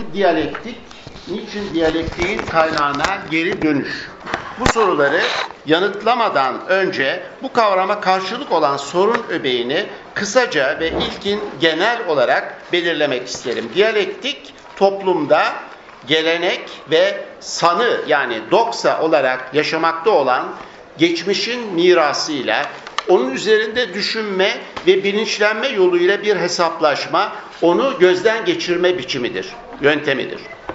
diyalektik? Niçin diyalektiğin kaynağına geri dönüş? Bu soruları yanıtlamadan önce bu kavrama karşılık olan sorun öbeğini kısaca ve ilkin genel olarak belirlemek isterim. Diyalektik toplumda gelenek ve sanı yani doksa olarak yaşamakta olan geçmişin mirasıyla onun üzerinde düşünme ve bilinçlenme yoluyla bir hesaplaşma, onu gözden geçirme biçimidir, yöntemidir.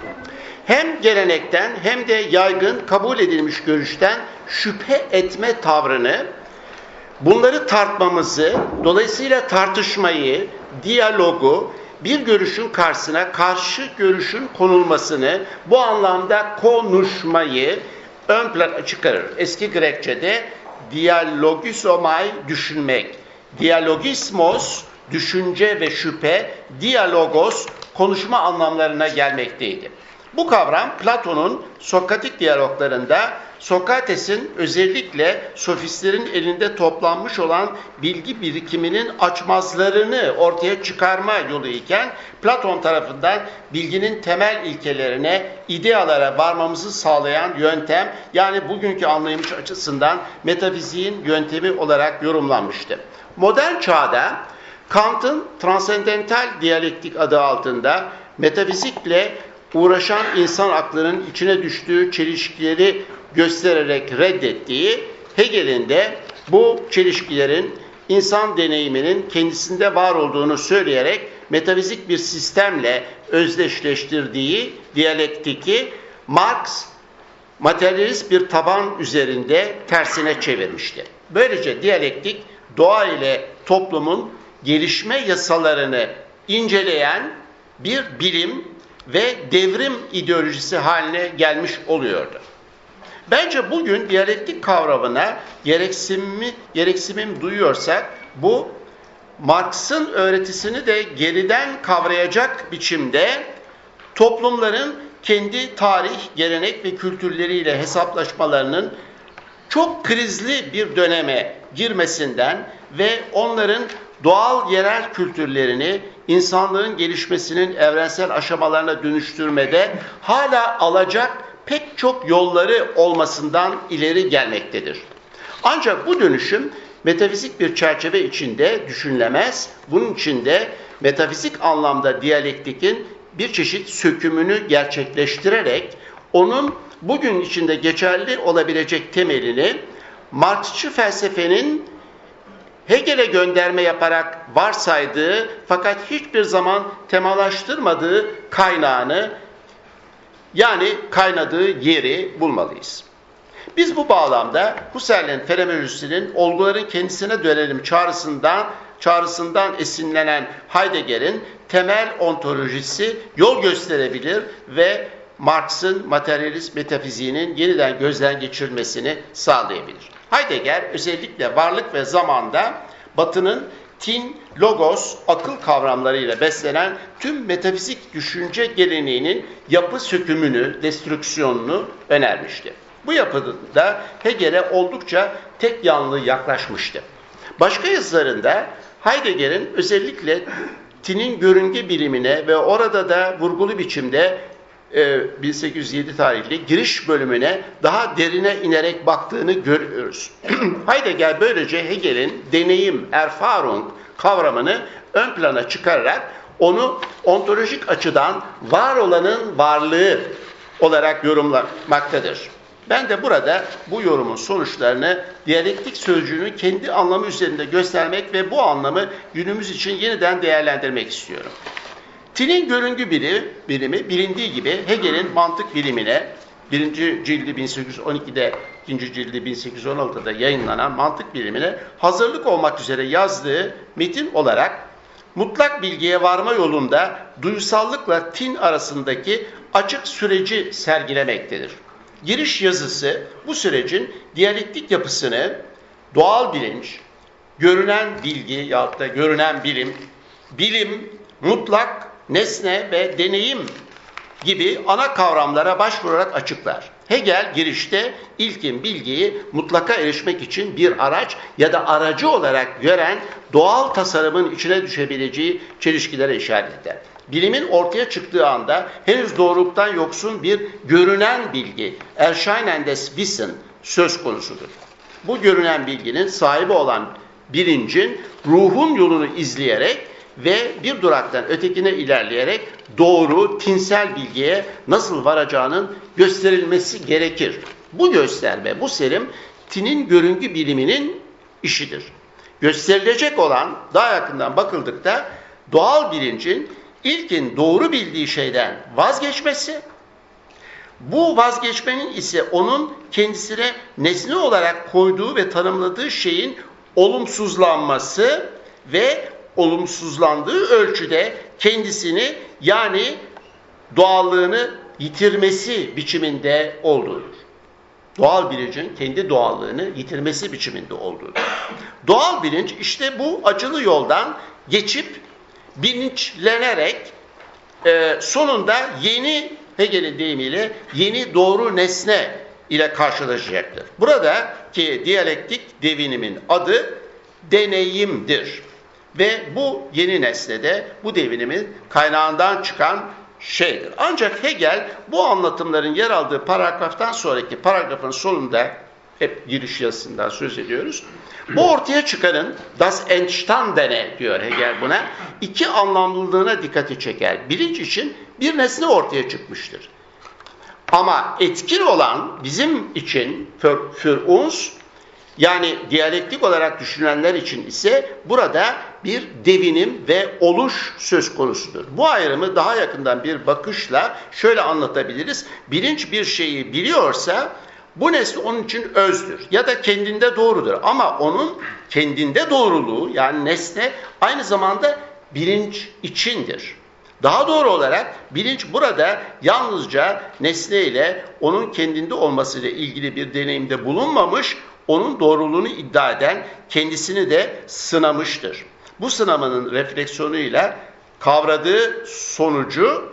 Hem gelenekten hem de yaygın kabul edilmiş görüşten şüphe etme tavrını, bunları tartmamızı, dolayısıyla tartışmayı, diyalogu, bir görüşün karşısına karşı görüşün konulmasını, bu anlamda konuşmayı ön plana çıkarır. Eski Grekçe'de dialogisomai düşünmek, dialogismos düşünce ve şüphe, diyalogos konuşma anlamlarına gelmekteydi. Bu kavram Platon'un Sokratik diyaloglarında Sokrates'in özellikle sofistlerin elinde toplanmış olan bilgi birikiminin açmazlarını ortaya çıkarma yolu iken Platon tarafından bilginin temel ilkelerine, idealara varmamızı sağlayan yöntem, yani bugünkü anlayış açısından metafiziğin yöntemi olarak yorumlanmıştı. Modern çağda Kant'ın transendental diyalektik adı altında metafizikle uğraşan insan aklının içine düştüğü çelişkileri göstererek reddettiği, Hegel'in de bu çelişkilerin insan deneyiminin kendisinde var olduğunu söyleyerek metafizik bir sistemle özdeşleştirdiği diyalektiki Marx materyalist bir taban üzerinde tersine çevirmişti. Böylece diyalektik doğa ile toplumun gelişme yasalarını inceleyen bir bilim ve devrim ideolojisi haline gelmiş oluyordu. Bence bugün diyalektik kavramına gereksinimi duyuyorsak, bu Marx'ın öğretisini de geriden kavrayacak biçimde toplumların kendi tarih, gelenek ve kültürleriyle hesaplaşmalarının çok krizli bir döneme girmesinden ve onların doğal yerel kültürlerini insanlığın gelişmesinin evrensel aşamalarına dönüştürmede hala alacak pek çok yolları olmasından ileri gelmektedir. Ancak bu dönüşüm metafizik bir çerçeve içinde düşünülemez. Bunun için de metafizik anlamda diyalektikin bir çeşit sökümünü gerçekleştirerek onun bugün içinde geçerli olabilecek temelini Marksçı felsefenin Hegel'e gönderme yaparak varsaydığı fakat hiçbir zaman temalaştırmadığı kaynağını, yani kaynadığı yeri bulmalıyız. Biz bu bağlamda Husserl'in fenomenolojisinin olguların kendisine dönelim çağrısından esinlenen Heidegger'in temel ontolojisi yol gösterebilir ve Marx'ın materyalist metafiziğinin yeniden gözden geçirilmesini sağlayabilir. Heidegger özellikle varlık ve zamanda Batı'nın tin, logos, akıl kavramlarıyla beslenen tüm metafizik düşünce geleneğinin yapı sökümünü, destrüksiyonunu önermişti. Bu yapıda Hegel'e oldukça tek yanlı yaklaşmıştı. Başka yazılarında Heidegger'in özellikle tinin görünge bilimine ve orada da vurgulu biçimde 1807 tarihli giriş bölümüne daha derine inerek baktığını görüyoruz. Heidegger böylece Hegel'in deneyim, Erfahrung kavramını ön plana çıkararak onu ontolojik açıdan var olanın varlığı olarak yorumlamaktadır. Ben de burada bu yorumun sonuçlarını diyalektik sözcüğünün kendi anlamı üzerinde göstermek ve bu anlamı günümüz için yeniden değerlendirmek istiyorum. Tinin görüngü bilimi bilindiği gibi Hegel'in mantık bilimine 1. cildi 1812'de, 2. cildi 1816'da yayınlanan mantık bilimine hazırlık olmak üzere yazdığı metin olarak mutlak bilgiye varma yolunda duyusallıkla tin arasındaki açık süreci sergilemektedir. Giriş yazısı bu sürecin diyalektik yapısını doğal bilinç, görünen bilgi yahut da görünen bilim, mutlak, nesne ve deneyim gibi ana kavramlara başvurarak açıklar. Hegel girişte ilkin bilgiyi mutlaka erişmek için bir araç ya da aracı olarak gören doğal tasarımın içine düşebileceği çelişkilere işaret eder. bilimin ortaya çıktığı anda henüz doğruluktan yoksun bir görünen bilgi, erscheinendes Wissen söz konusudur. Bu görünen bilginin sahibi olan bilincin ruhun yolunu izleyerek ve bir duraktan ötekine ilerleyerek doğru, tinsel bilgiye nasıl varacağının gösterilmesi gerekir. Bu gösterme, bu serim tinin görüngü biliminin işidir. Gösterilecek olan daha yakından bakıldıkta doğal bilincin ilkin doğru bildiği şeyden vazgeçmesi, bu vazgeçmenin ise onun kendisine nesne olarak koyduğu ve tanımladığı şeyin olumsuzlanması ve olumsuzlandığı ölçüde kendisini yani doğallığını yitirmesi biçiminde olduğudur. Doğal bilincin kendi doğallığını yitirmesi biçiminde olduğudur. Doğal bilinç işte bu acılı yoldan geçip bilinçlenerek sonunda yeni, Hegel'in deyimiyle yeni doğru nesne ile karşılaşacaktır. Buradaki diyalektik devinimin adı deneyimdir. Ve bu yeni nesnede bu devinimin kaynağından çıkan şeydir. Ancak Hegel bu anlatımların yer aldığı paragraftan sonraki paragrafın sonunda, hep giriş yazısından söz ediyoruz, bu ortaya çıkanın das Entstandene diyor Hegel buna, iki anlamlılığına dikkati çeker. Bilinç için bir nesne ortaya çıkmıştır. Ama etkin olan bizim için für uns, yani diyalektik olarak düşünenler için ise burada bir devinim ve oluş söz konusudur. Bu ayrımı daha yakından bir bakışla şöyle anlatabiliriz. Bilinç bir şeyi biliyorsa bu nesne onun için özdür ya da kendinde doğrudur. Ama onun kendinde doğruluğu, yani nesne, aynı zamanda bilinç içindir. Daha doğru olarak bilinç burada yalnızca nesne ile onun kendinde olmasıyla ilgili bir deneyimde bulunmamış, onun doğruluğunu iddia eden kendisini de sınamıştır. Bu sınamanın refleksiyonuyla kavradığı sonucu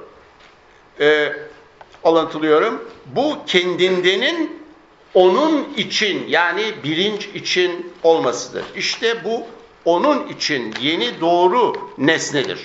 alıntılıyorum. Bu kendindenin onun için, yani bilinç için olmasıdır. İşte bu onun için yeni doğru nesnedir.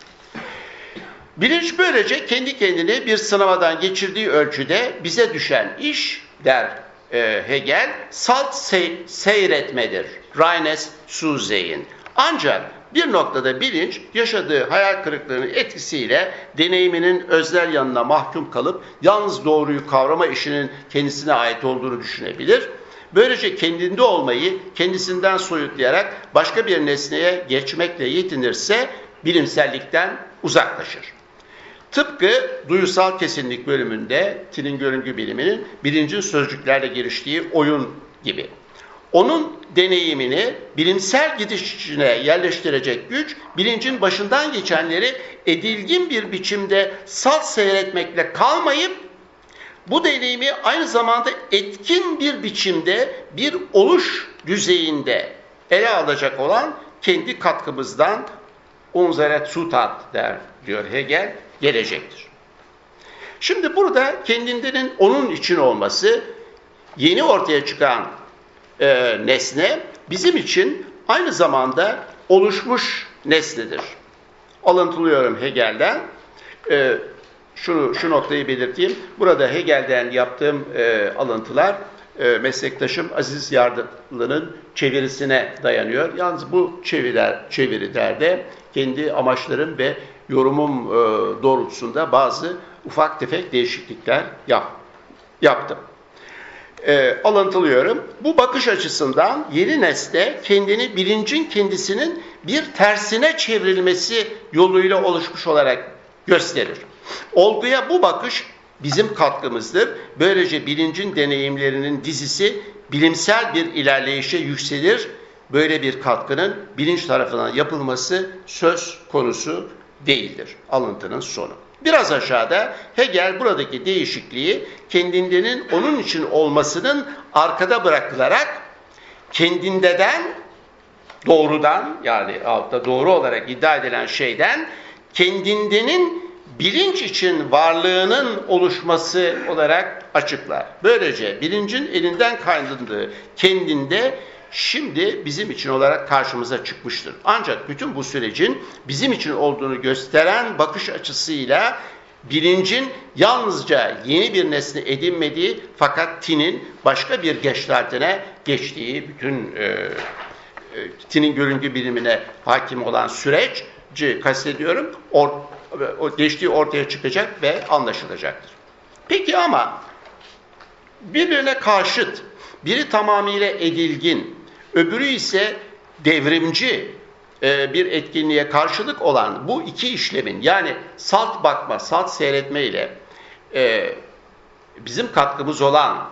Bilinç böylece kendi kendini bir sınavadan geçirdiği ölçüde bize düşen iş, der Hegel, salt seyretmedir. Reines Zusehen. Ancak bir noktada bilinç yaşadığı hayal kırıklığının etkisiyle deneyiminin öznel yanına mahkum kalıp yalnız doğruyu kavrama işinin kendisine ait olduğunu düşünebilir. Böylece kendinde olmayı kendisinden soyutlayarak başka bir nesneye geçmekle yetinirse bilimsellikten uzaklaşır. Tıpkı duyusal kesinlik bölümünde Tinin görüngü biliminin bilincin sözcüklerle geliştiği oyun gibi. Onun deneyimini bilimsel gidiş içine yerleştirecek güç, bilincin başından geçenleri edilgin bir biçimde salt seyretmekle kalmayıp, bu deneyimi aynı zamanda etkin bir biçimde bir oluş düzeyinde ele alacak olan kendi katkımızdan unsere Zutat der diyor Hegel, gelecektir. Şimdi burada kendindenin onun için olması, yeni ortaya çıkan nesne bizim için aynı zamanda oluşmuş nesnedir. Alıntılıyorum Hegel'den. Şu noktayı belirteyim. Burada Hegel'den yaptığım alıntılar meslektaşım Aziz Yardımlı'nın çevirisine dayanıyor. Yalnız bu çevirilerde kendi amaçlarım ve yorumum doğrultusunda bazı ufak tefek değişiklikler yaptım. Alıntılıyorum. Bu bakış açısından yeni nesne kendini bilincin kendisinin bir tersine çevrilmesi yoluyla oluşmuş olarak gösterir. Olguya bu bakış bizim katkımızdır. Böylece bilincin deneyimlerinin dizisi bilimsel bir ilerleyişe yükselir. Böyle bir katkının bilinç tarafından yapılması söz konusu değildir. Alıntının sonu. Biraz aşağıda Hegel buradaki değişikliği kendindenin onun için olmasının arkada bırakılarak kendindeden, doğrudan, yani altta doğru olarak iddia edilen şeyden kendindenin bilinç için varlığının oluşması olarak açıklar. Böylece bilincin elinden kayndığı kendinde şimdi bizim için olarak karşımıza çıkmıştır. Ancak bütün bu sürecin bizim için olduğunu gösteren bakış açısıyla bilincin yalnızca yeni bir nesne edinmediği fakat tinin başka bir geçlertine geçtiği, bütün tinin görüngü bilimine hakim olan süreci kastediyorum, o geçtiği ortaya çıkacak ve anlaşılacaktır. Peki ama birbirine karşıt, biri tamamıyla edilgin, öbürü ise devrimci bir etkinliğe karşılık olan bu iki işlemin, yani salt bakma, salt seyretme ile bizim katkımız olan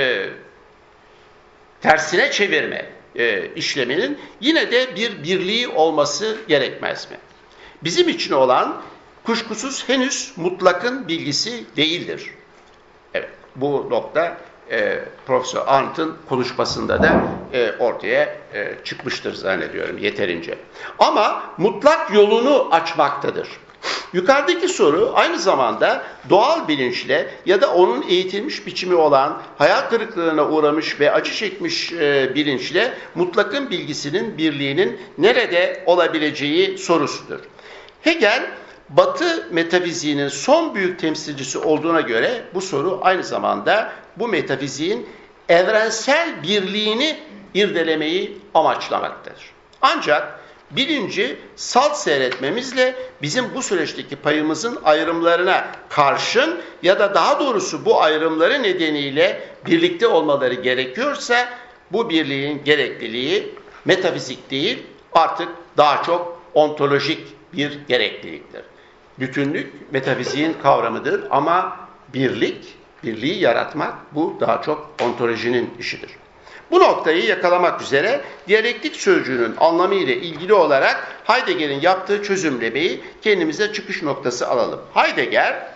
tersine çevirme işleminin yine de bir birliği olması gerekmez mi? Bizim için olan kuşkusuz henüz mutlakın bilgisi değildir. Evet, bu nokta Profesör Arndt'ın konuşmasında da ortaya çıkmıştır zannediyorum yeterince. Ama mutlak yolunu açmaktadır. Yukarıdaki soru aynı zamanda doğal bilinçle ya da onun eğitilmiş biçimi olan hayal kırıklığına uğramış ve acı çekmiş bilinçle mutlakın bilgisinin birliğinin nerede olabileceği sorusudur. Hegel, Batı metafiziğinin son büyük temsilcisi olduğuna göre bu soru aynı zamanda bu metafiziğin evrensel birliğini irdelemeyi amaçlamaktadır. Ancak bilinci salt seyretmemizle bizim bu süreçteki payımızın ayrımlarına karşın ya da daha doğrusu bu ayrımları nedeniyle birlikte olmaları gerekiyorsa bu birliğin gerekliliği metafizik değil, artık daha çok ontolojik bir gerekliliktir. Bütünlük metafiziğin kavramıdır ama birliği yaratmak bu daha çok ontolojinin işidir. Bu noktayı yakalamak üzere diyalektik sözcüğünün anlamı ile ilgili olarak Heidegger'in yaptığı çözümlemeyi kendimize çıkış noktası alalım. Heidegger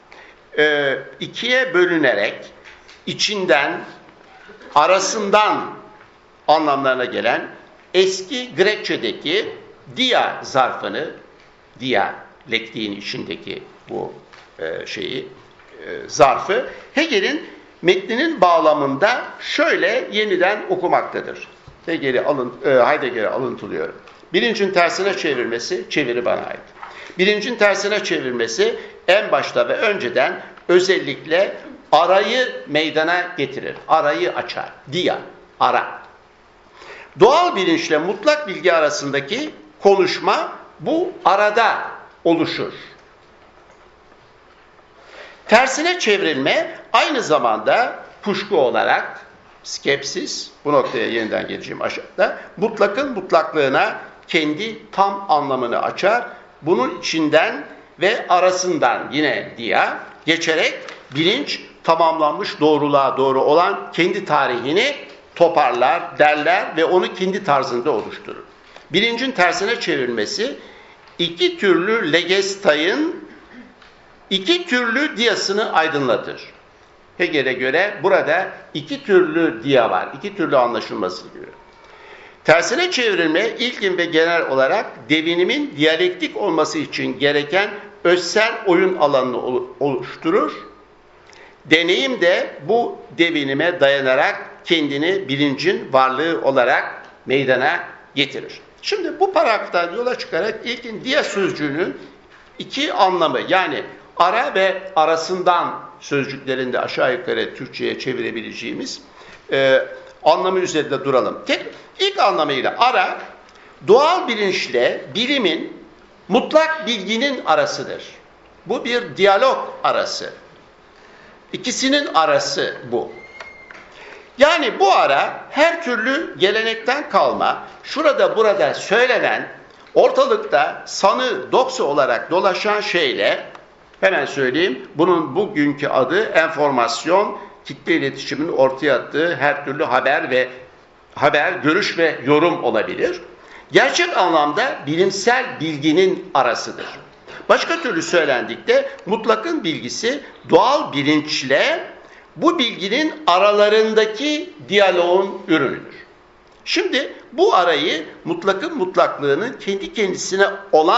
ikiye bölünerek içinden, arasından anlamlarına gelen eski Grekçedeki dia zarfını, diyalektiğin içindeki bu zarfı Hegel'in metninin bağlamında şöyle yeniden okumaktadır. Heidegger'e alıntılıyorum. Bilincin tersine çevirmesi, çeviri bana ait. Bilincin tersine çevirmesi en başta ve önceden özellikle arayı meydana getirir. Arayı açar. Dia, ara. Doğal bilinçle mutlak bilgi arasındaki konuşma bu arada oluşur. Tersine çevrilme aynı zamanda kuşku olarak skepsis, bu noktaya yeniden geleceğim aşağıda, mutlakın mutlaklığına kendi tam anlamını açar. Bunun içinden ve arasından yine diye geçerek bilinç tamamlanmış doğruluğa doğru olan kendi tarihini toparlar, derler ve onu kendi tarzında oluşturur. Bilincin tersine çevrilmesi iki türlü legestayın iki türlü diyasını aydınlatır. Hegel'e göre burada iki türlü diya var, iki türlü anlaşılması diyor. Tersine çevrilme ilkin ve genel olarak devinimin diyalektik olması için gereken özsel oyun alanını oluşturur. Deneyim de bu devinime dayanarak kendini bilincin varlığı olarak meydana getirir. Şimdi bu paragraftan yola çıkarak ilkin diya sözcüğünün iki anlamı, yani ara ve arasından sözcüklerinde aşağı yukarı Türkçe'ye çevirebileceğimiz anlamı üzerinde duralım. İlk anlamıyla ara, doğal bilinçle bilimin, mutlak bilginin arasıdır. Bu bir diyalog arası. İkisinin arası bu. Yani bu ara her türlü gelenekten kalma, şurada burada söylenen, ortalıkta sanı doksu olarak dolaşan şeyle, hemen söyleyeyim, bunun bugünkü adı enformasyon, kitle iletişiminin ortaya attığı her türlü haber, görüş ve yorum olabilir. Gerçek anlamda bilimsel bilginin arasıdır. Başka türlü söylendikte mutlakın bilgisi doğal bilinçle bu bilginin aralarındaki diyaloğun ürünüdür. Şimdi bu arayı mutlakın mutlaklığının kendi kendisine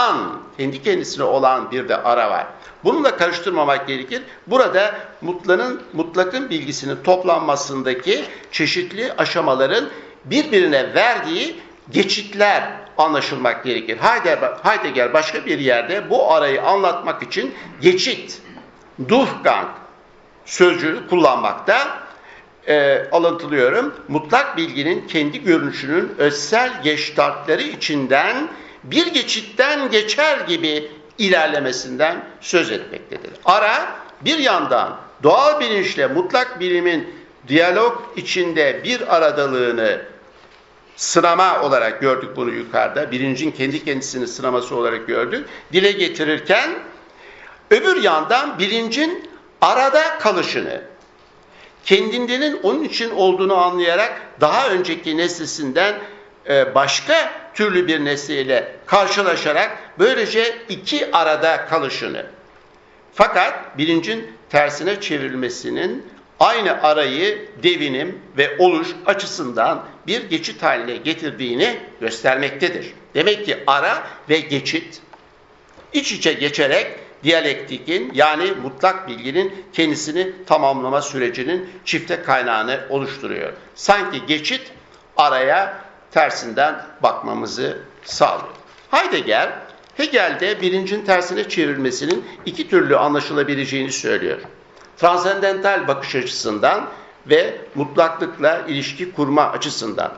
olan bir de ara var. Bununla karıştırmamak gerekir. Burada mutlakın bilgisinin toplanmasındaki çeşitli aşamaların birbirine verdiği geçitler anlaşılmak gerekir. Heidegger başka bir yerde bu arayı anlatmak için geçit, Durchgang sözcüğünü kullanmakta. Alıntılıyorum. Mutlak bilginin kendi görünüşünün özsel geçtartları içinden bir geçitten geçer gibi ilerlemesinden söz etmektedir. Ara bir yandan doğal bilinçle mutlak bilimin diyalog içinde bir aradalığını sınama olarak gördük bunu yukarıda. Bilincin kendi kendisini sınaması olarak gördük. Dile getirirken öbür yandan bilincin arada kalışını, kendinin onun için olduğunu anlayarak daha önceki nesnesinden başka türlü bir nesneyle karşılaşarak böylece iki arada kalışını, fakat bilincin tersine çevrilmesinin aynı arayı devinim ve oluş açısından bir geçit haline getirdiğini göstermektedir. Demek ki ara ve geçit iç içe geçerek diyalektikin yani mutlak bilginin kendisini tamamlama sürecinin çifte kaynağını oluşturuyor. Sanki geçit araya tersinden bakmamızı sağlıyor. Heidegger, Hegel'de bilincin tersine çevrilmesinin iki türlü anlaşılabileceğini söylüyor. Transendental bakış açısından ve mutlaklıkla ilişki kurma açısından.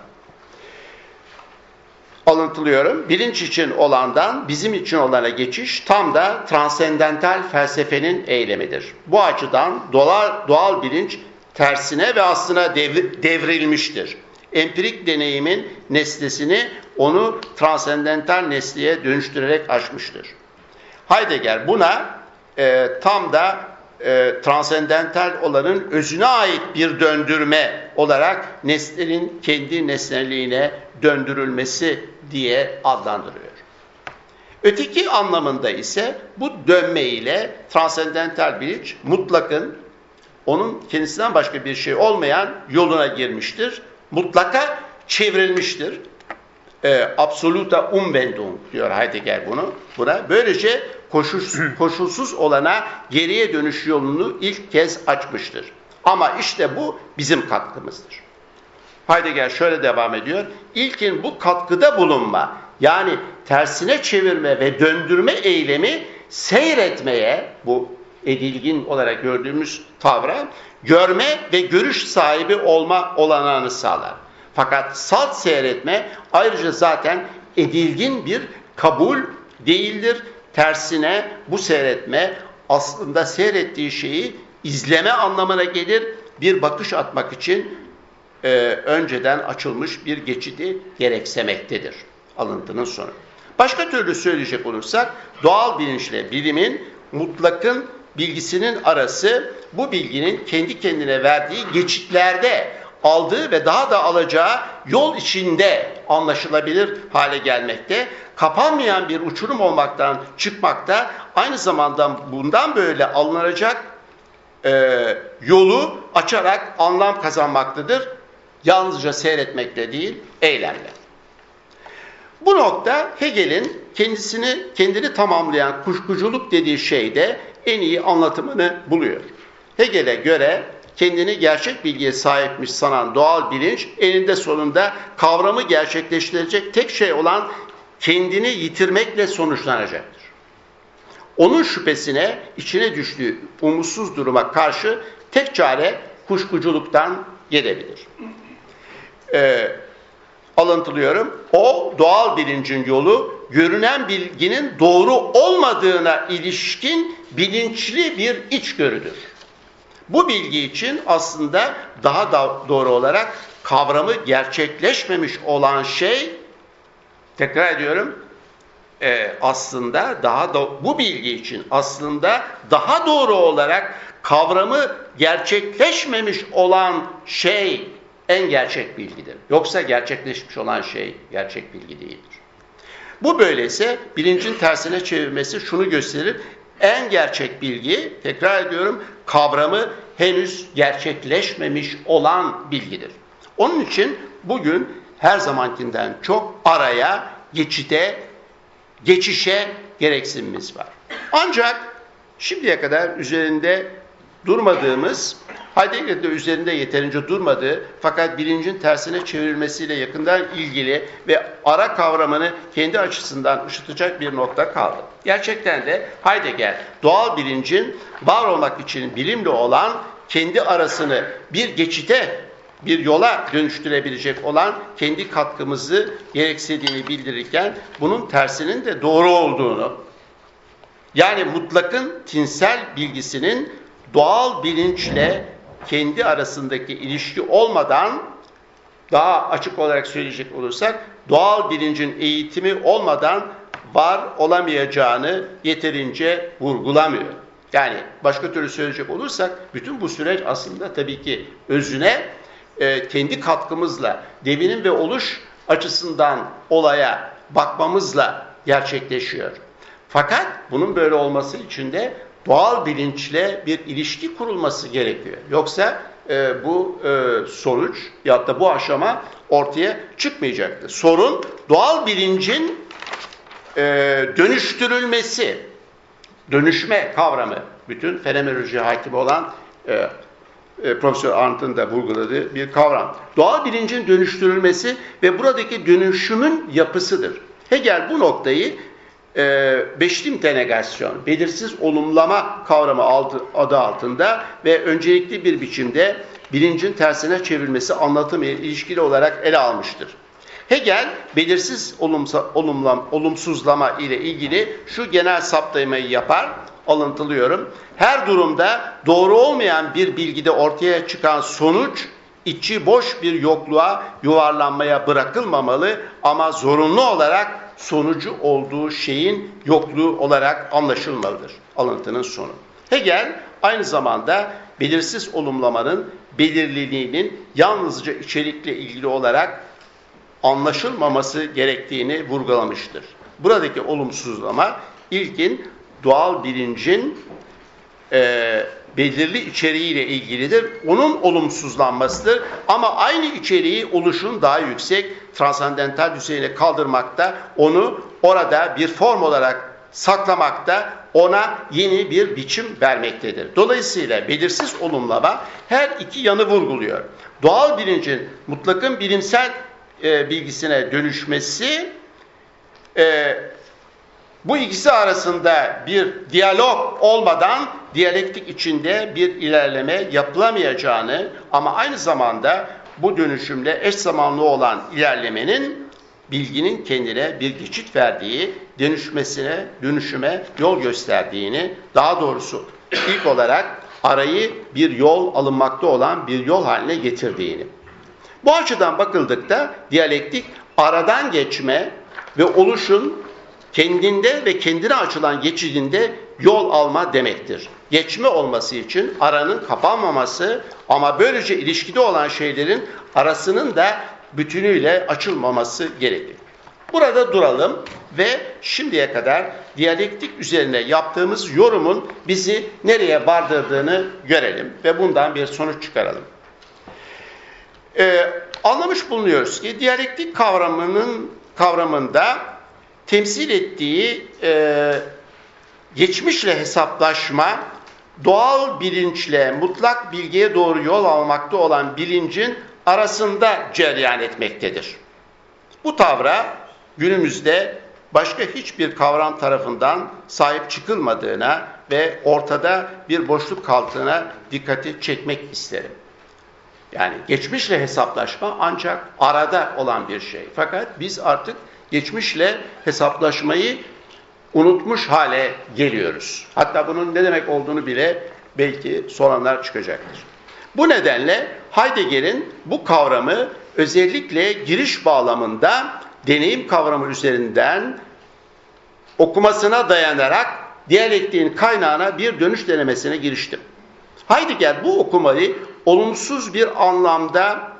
Alıntılıyorum. Bilinç için olandan bizim için olana geçiş tam da transendental felsefenin eylemidir. Bu açıdan doğal bilinç tersine ve aslına devrilmiştir. Empirik deneyimin nesnesini onu transendental nesneye dönüştürerek aşmıştır. Heidegger buna tam da transendental olanın özüne ait bir döndürme olarak nesnenin kendi nesneliğine döndürülmesi diye adlandırıyor. Öteki anlamında ise bu dönme ile transendental bilinç mutlakın onun kendisinden başka bir şey olmayan yoluna girmiştir. Mutlaka çevrilmiştir. Absoluta Umwendung diyor Heidegger buna. Böylece koşulsuz olana geriye dönüş yolunu ilk kez açmıştır. Ama işte bu bizim katkımızdır. Heidegger şöyle devam ediyor. İlkin bu katkıda bulunma, yani tersine çevirme ve döndürme eylemi seyretmeye, bu edilgin olarak gördüğümüz tavra, görme ve görüş sahibi olma olanağını sağlar. Fakat salt seyretme ayrıca zaten edilgin bir kabul değildir. Tersine bu seyretme aslında seyrettiği şeyi izleme anlamına gelir. Bir bakış atmak için önceden açılmış bir geçidi gereksemektedir. Alıntının sonu. Başka türlü söyleyecek olursak doğal bilinçle bilimin mutlakın bilgisinin arası bu bilginin kendi kendine verdiği geçitlerde aldığı ve daha da alacağı yol içinde anlaşılabilir hale gelmekte, kapanmayan bir uçurum olmaktan çıkmakta, aynı zamanda bundan böyle alınacak yolu açarak anlam kazanmaktadır. Yalnızca seyretmekle değil, eylemle. Bu nokta Hegel'in kendini tamamlayan kuşkuculuk dediği şeyde en iyi anlatımını buluyor. Hegel'e göre kendini gerçek bilgiye sahipmiş sanan doğal bilinç eninde sonunda kavramı gerçekleştirecek tek şey olan kendini yitirmekle sonuçlanacaktır. Onun şüphesine, içine düştüğü umutsuz duruma karşı tek çare kuşkuculuktan gelebilir. Alıntılıyorum. O doğal bilincin yolu görünen bilginin doğru olmadığına ilişkin bilinçli bir içgörüdür. Bu bilgi için aslında daha da doğru olarak kavramı gerçekleşmemiş olan şey, tekrar ediyorum, aslında bu bilgi için aslında daha doğru olarak kavramı gerçekleşmemiş olan şey en gerçek bilgidir. Yoksa gerçekleşmiş olan şey gerçek bilgi değildir. Bu böyleyse bilincin tersine çevirmesi şunu gösterir. En gerçek bilgi, tekrar ediyorum, kavramı henüz gerçekleşmemiş olan bilgidir. Onun için bugün her zamankinden çok araya, geçişe gereksinimiz var. Ancak şimdiye kadar üzerinde durmadığımız Heidegger de üzerinde yeterince durmadığı fakat bilincin tersine çevrilmesiyle yakından ilgili ve ara kavramını kendi açısından ışıtacak bir nokta kaldı. Gerçekten de Heidegger doğal bilincin var olmak için bilimle olan kendi arasını bir geçite, bir yola dönüştürebilecek olan kendi katkımızı gereksindiğini bildirirken bunun tersinin de doğru olduğunu, yani mutlakın tinsel bilgisinin doğal bilinçle kendi arasındaki ilişki olmadan, daha açık olarak söyleyecek olursak, doğal bilincin eğitimi olmadan var olamayacağını yeterince vurgulamıyor. Yani başka türlü söyleyecek olursak, bütün bu süreç aslında tabii ki özüne kendi katkımızla, devinim ve oluş açısından olaya bakmamızla gerçekleşiyor. Fakat bunun böyle olması için de doğal bilinçle bir ilişki kurulması gerekiyor. Yoksa bu sonuç ya da bu aşama ortaya çıkmayacaktır. Sorun doğal bilincin dönüştürülmesi, dönüşme kavramı, bütün fenomenolojiye hakim olan Profesör Arndt'ın da vurguladığı bir kavram. Doğal bilincin dönüştürülmesi ve buradaki dönüşümün yapısıdır. Hegel bu noktayı beşlim denegasyon, belirsiz olumlama kavramı adı altında ve öncelikli bir biçimde bilincin tersine çevrilmesi anlatımı ile ilişkili olarak ele almıştır. Hegel, belirsiz olumsuzlama ile ilgili şu genel saptamayı yapar, alıntılıyorum. Her durumda doğru olmayan bir bilgide ortaya çıkan sonuç, içi boş bir yokluğa yuvarlanmaya bırakılmamalı ama zorunlu olarak sonucu olduğu şeyin yokluğu olarak anlaşılmalıdır. Alıntının sonu. Hegel aynı zamanda belirsiz olumlamanın belirliliğinin yalnızca içerikle ilgili olarak anlaşılmaması gerektiğini vurgulamıştır. Buradaki olumsuzlama ilkin doğal bilincin belirli içeriğiyle ilgilidir. Onun olumsuzlanmasıdır. Ama aynı içeriği oluşun daha yüksek transandental düzeyine kaldırmakta, onu orada bir form olarak saklamakta, ona yeni bir biçim vermektedir. Dolayısıyla belirsiz olumlama her iki yanı vurguluyor. Doğal bilincin mutlakın bilimsel bilgisine dönüşmesi, bu ikisi arasında bir diyalog olmadan diyalektik içinde bir ilerleme yapılamayacağını ama aynı zamanda bu dönüşümle eş zamanlı olan ilerlemenin bilginin kendine bir geçit verdiği, dönüşüme yol gösterdiğini, daha doğrusu ilk olarak arayı bir yol alınmakta olan bir yol haline getirdiğini. Bu açıdan bakıldıkta diyalektik aradan geçme ve oluşun kendinde ve kendine açılan geçidinde yol alma demektir. Geçme olması için aranın kapanmaması ama böylece ilişkide olan şeylerin arasının da bütünüyle açılmaması gerekir. Burada duralım ve şimdiye kadar diyalektik üzerine yaptığımız yorumun bizi nereye vardırdığını görelim ve bundan bir sonuç çıkaralım. Anlamış bulunuyoruz ki diyalektik kavramında temsil ettiği geçmişle hesaplaşma, doğal bilinçle mutlak bilgiye doğru yol almakta olan bilincin arasında cereyan etmektedir. Bu tavra günümüzde başka hiçbir kavram tarafından sahip çıkılmadığına ve ortada bir boşluk kaldığına dikkati çekmek isterim. Yani geçmişle hesaplaşma ancak arada olan bir şey. Fakat biz artık geçmişle hesaplaşmayı unutmuş hale geliyoruz. Hatta bunun ne demek olduğunu bile belki soranlar çıkacaktır. Bu nedenle Heidegger'in bu kavramı özellikle giriş bağlamında deneyim kavramı üzerinden okumasına dayanarak diyalektiğin kaynağına bir dönüş denemesine giriştim. Heidegger bu okumayı olumsuz bir anlamda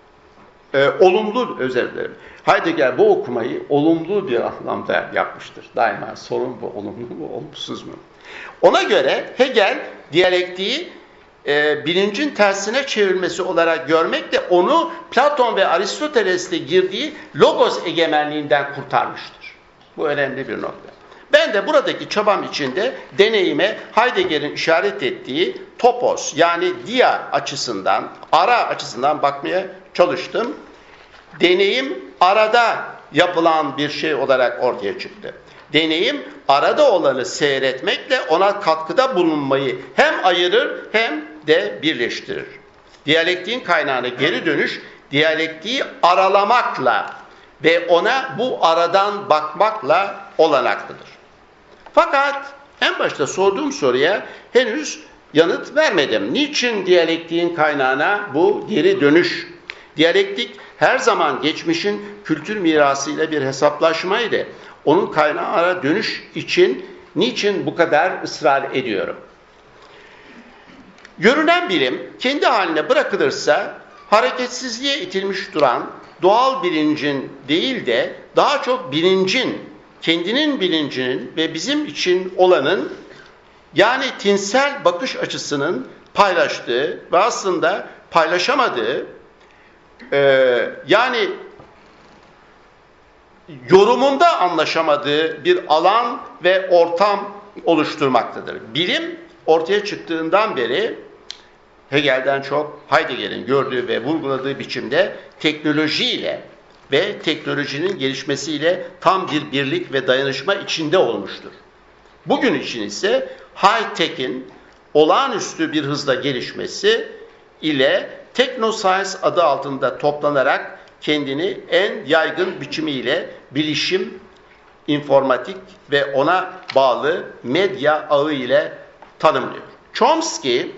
Heidegger bu okumayı olumlu bir anlamda yapmıştır. Daima sorun bu, olumlu mu, olumsuz mu? Ona göre Hegel diyalektiği bilincin tersine çevrilmesi olarak görmek de onu Platon ve Aristoteles'te girdiği logos egemenliğinden kurtarmıştır. Bu önemli bir nokta. Ben de buradaki çabam içinde deneyime Heidegger'in işaret ettiği topos yani dia açısından, ara açısından bakmaya çalıştım. Deneyim arada yapılan bir şey olarak ortaya çıktı. Deneyim arada olanı seyretmekle ona katkıda bulunmayı hem ayırır hem de birleştirir. Diyalektiğin kaynağına geri dönüş, diyalektiği aralamakla ve ona bu aradan bakmakla olanaklıdır. Fakat en başta sorduğum soruya henüz yanıt vermedim. Niçin diyalektiğin kaynağına bu geri dönüş? Diyalektik her zaman geçmişin kültür mirasıyla bir hesaplaşmaydı. Onun kaynağına dönüş için niçin bu kadar ısrar ediyorum? Görünen bilim kendi haline bırakılırsa hareketsizliğe itilmiş duran doğal bilincin değil de daha çok bilincin, kendinin bilincinin ve bizim için olanın yani tinsel bakış açısının paylaştığı ve aslında paylaşamadığı yani yorumunda anlaşamadığı bir alan ve ortam oluşturmaktadır. Bilim ortaya çıktığından beri Hegel'den çok Heidegger'in gördüğü ve vurguladığı biçimde teknolojiyle ve teknolojinin gelişmesiyle tam bir birlik ve dayanışma içinde olmuştur. Bugün için ise high-tech'in olağanüstü bir hızla gelişmesi ile technoscience adı altında toplanarak kendini en yaygın biçimiyle bilişim, informatik ve ona bağlı medya ağı ile tanımlıyor. Chomsky,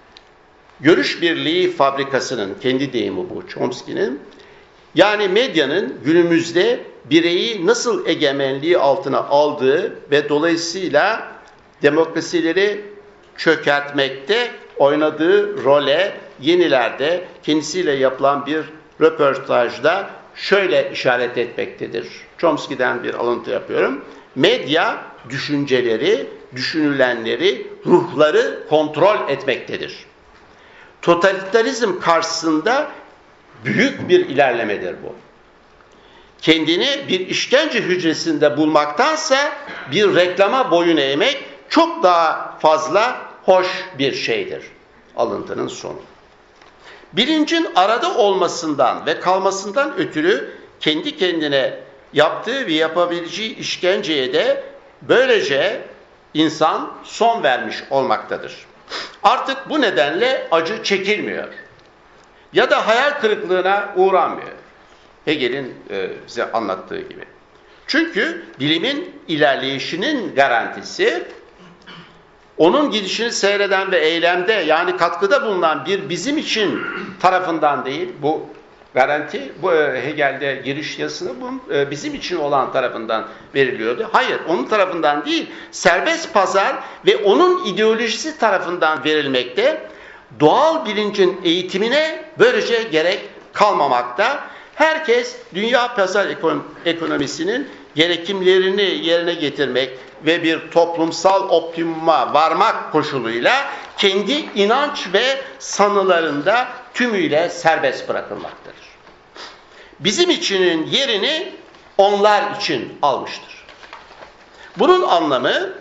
görüş birliği fabrikasının, kendi deyimi bu Chomsky'nin, yani medyanın günümüzde bireyi nasıl egemenliği altına aldığı ve dolayısıyla demokrasileri çökertmekte oynadığı role yenilerde kendisiyle yapılan bir röportajda şöyle işaret etmektedir. Chomsky'den bir alıntı yapıyorum. Medya düşünceleri, düşünülenleri, ruhları kontrol etmektedir. Totalitarizm karşısında büyük bir ilerlemedir bu. Kendini bir işkence hücresinde bulmaktansa bir reklama boyun eğmek çok daha fazla hoş bir şeydir. Alıntının sonu. Bilincin arada olmasından ve kalmasından ötürü kendi kendine yaptığı ve yapabileceği işkenceye de böylece insan son vermiş olmaktadır. Artık bu nedenle acı çekilmiyor. Ya da hayal kırıklığına uğramıyor. Hegel'in bize anlattığı gibi. Çünkü bilimin ilerleyişinin garantisi, onun gidişini seyreden ve eylemde yani katkıda bulunan bir bizim için tarafından değil, bu garanti, bu Hegel'de giriş yazısını bizim için olan tarafından veriliyordu. Hayır, onun tarafından değil, serbest pazar ve onun ideolojisi tarafından verilmekte, doğal bilincin eğitimine böylece gerek kalmamakta. Herkes dünya pazar ekonomisinin gerekimlerini yerine getirmek ve bir toplumsal optimuma varmak koşuluyla kendi inanç ve sanılarında tümüyle serbest bırakılmaktadır. Bizim içinin yerini onlar için almıştır. Bunun anlamı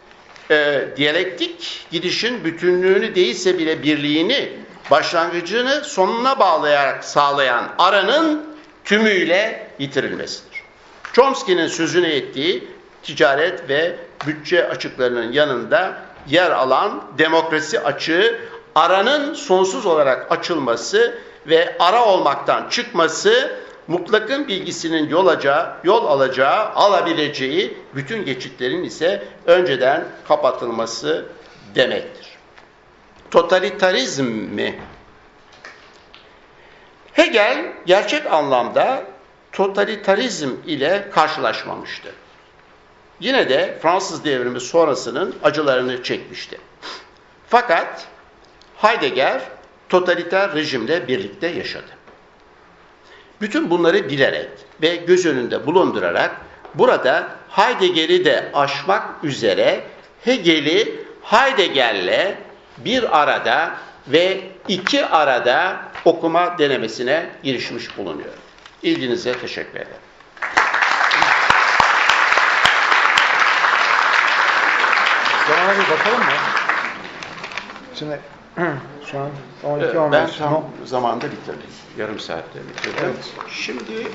diyalektik gidişin bütünlüğünü değilse bile birliğini, başlangıcını sonuna bağlayarak sağlayan aranın tümüyle yitirilmesidir. Chomsky'nin sözünü ettiği ticaret ve bütçe açıklarının yanında yer alan demokrasi açığı, aranın sonsuz olarak açılması ve ara olmaktan çıkması, mutlakın bilgisinin yol alabileceği bütün geçitlerin ise önceden kapatılması demektir. Totalitarizm mi? Hegel gerçek anlamda totalitarizm ile karşılaşmamıştı. Yine de Fransız devrimi sonrasının acılarını çekmişti. Fakat Heidegger totaliter rejimle birlikte yaşadı. Bütün bunları bilerek ve göz önünde bulundurarak burada Heidegger'i de aşmak üzere Hegel'i Heidegger'le bir arada ve iki arada okuma denemesine girişmiş bulunuyor. İlginize teşekkür ederim. Zamana bir bakalım mı? Şimdi şu an 12-15. Ben tam zamanda bitirdim. Yarım saatte bitirdim. Evet. Şimdi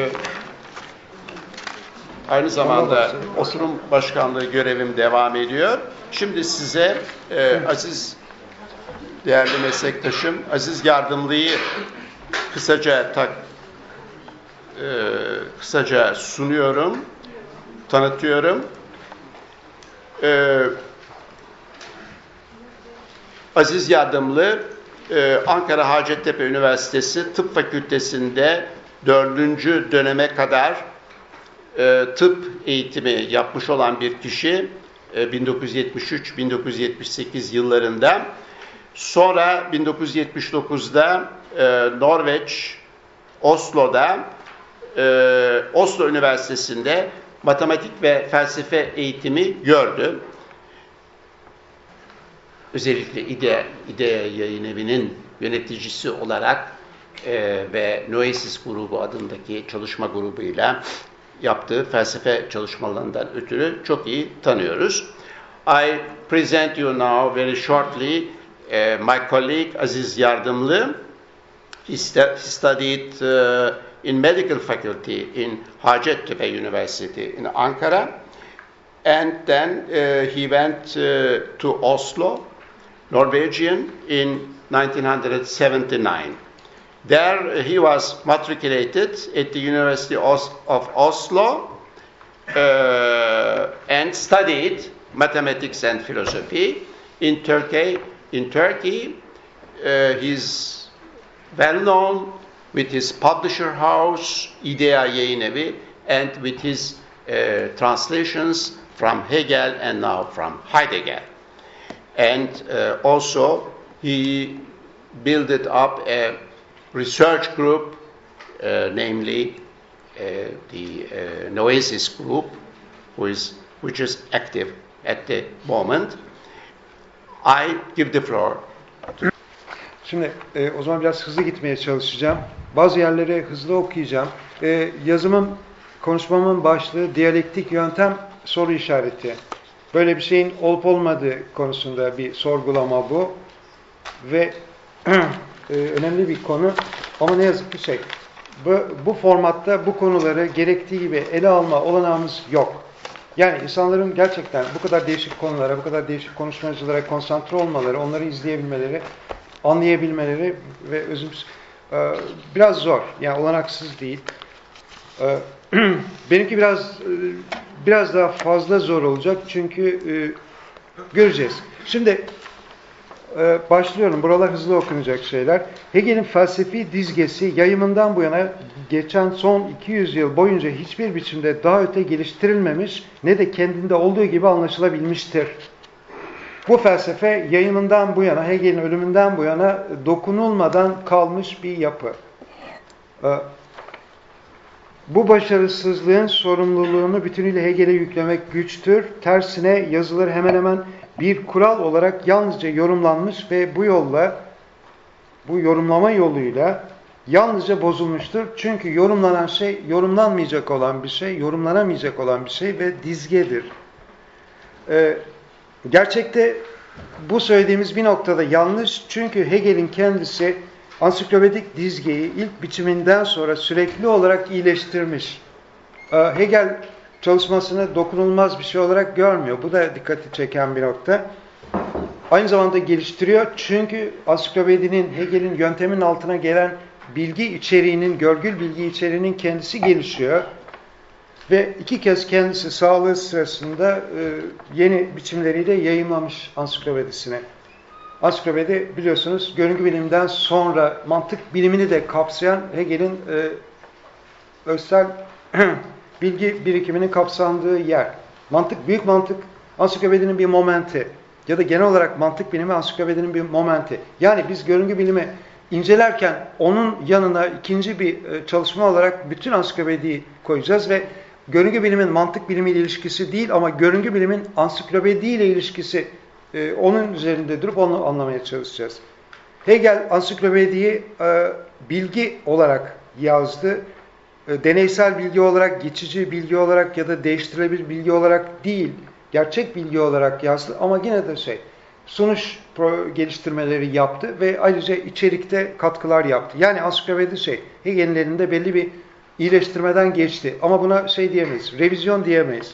aynı zamanda oturum başkanlığı görevim devam ediyor. Şimdi size aziz değerli meslektaşım, aziz yardımlıyı kısaca sunuyorum, tanıtıyorum. Aziz yardımlı Ankara Hacettepe Üniversitesi Tıp Fakültesi'nde 4. döneme kadar tıp eğitimi yapmış olan bir kişi 1973-1978 yıllarında. Sonra 1979'da Norveç, Oslo'da Oslo Üniversitesi'nde matematik ve felsefe eğitimi gördü. Özellikle İDEA Yayın Evi'nin yöneticisi olarak ve Noesis grubu adındaki çalışma grubuyla yaptığı felsefe çalışmalarından ötürü çok iyi tanıyoruz. I present you now very shortly my colleague Aziz Yardımlı. He studied in medical faculty in Hacettepe University in Ankara, and then he went to Oslo, Norwegian, in 1979. There he was matriculated at the University of Oslo and studied mathematics and philosophy in Turkey. In Turkey, he's well known with his publisher house, İDEA Yayın Evi, and with his translations from Hegel and now from Heidegger. And also he built up a research group, namely the Noesis group, which is active at the moment. I give the floor. Şimdi o zaman biraz hızlı gitmeye çalışacağım. Bazı yerleri hızlı okuyacağım. Konuşmamın başlığı diyalektik yöntem soru işareti. Böyle bir şeyin olup olmadığı konusunda bir sorgulama bu. Ve önemli bir konu. Ama ne yazık ki bu formatta bu konuları gerektiği gibi ele alma olanağımız yok. Yani insanların gerçekten bu kadar değişik konulara, bu kadar değişik konuşmacılara konsantre olmaları, onları izleyebilmeleri, anlayabilmeleri ve biraz zor. Yani olanaksız değil. Benimki biraz daha fazla zor olacak çünkü göreceğiz. Şimdi başlıyorum. Buralar hızlı okunacak şeyler. Hegel'in felsefi dizgesi yayımından bu yana geçen son 200 yıl boyunca hiçbir biçimde daha öte geliştirilmemiş ne de kendinde olduğu gibi anlaşılabilmiştir. Bu felsefe yayımından bu yana, Hegel'in ölümünden bu yana dokunulmadan kalmış bir yapı. Bu başarısızlığın sorumluluğunu bütünüyle Hegel'e yüklemek güçtür. Tersine yazıları hemen hemen bir kural olarak yalnızca yorumlanmış ve bu yorumlama yoluyla yalnızca bozulmuştur. Çünkü yorumlanan şey, yorumlanmayacak olan bir şey, yorumlanamayacak olan bir şey ve dizgedir. Gerçekte bu söylediğimiz bir noktada yanlış. Çünkü Hegel'in kendisi ansiklopedik dizgeyi ilk biçiminden sonra sürekli olarak iyileştirmiş. Hegel çalışmasını dokunulmaz bir şey olarak görmüyor. Bu da dikkati çeken bir nokta. Aynı zamanda geliştiriyor. Çünkü ansiklopedinin, Hegel'in yöntemin altına gelen bilgi içeriğinin, görgül bilgi içeriğinin kendisi gelişiyor. Ve 2 kez kendisi sağlığı sırasında yeni biçimleriyle yayımlamış ansiklopedisini. Ansiklopedi biliyorsunuz görüntü biliminden sonra mantık bilimini de kapsayan Hegel'in özsel bilgi birikiminin kapsandığı yer. Büyük mantık ansiklopedinin bir momenti ya da genel olarak mantık bilimi ansiklopedinin bir momenti. Yani biz görüntü bilimi incelerken onun yanına ikinci bir çalışma olarak bütün ansiklopediyi koyacağız ve görüntü bilimin mantık bilimiyle ilişkisi değil ama görüntü bilimin ansiklopediyle ilişkisi onun üzerinde durup onu anlamaya çalışacağız. Hegel ansiklopediyi bilgi olarak yazdı. Deneysel bilgi olarak, geçici bilgi olarak ya da değiştirilebilir bilgi olarak değil. gerçek bilgi olarak yazdı ama yine de sunuş geliştirmeleri yaptı ve ayrıca içerikte katkılar yaptı. Yani ansiklopedi Hegel'in elinde belli bir iyileştirmeden geçti. Ama buna diyemeyiz, revizyon diyemeyiz.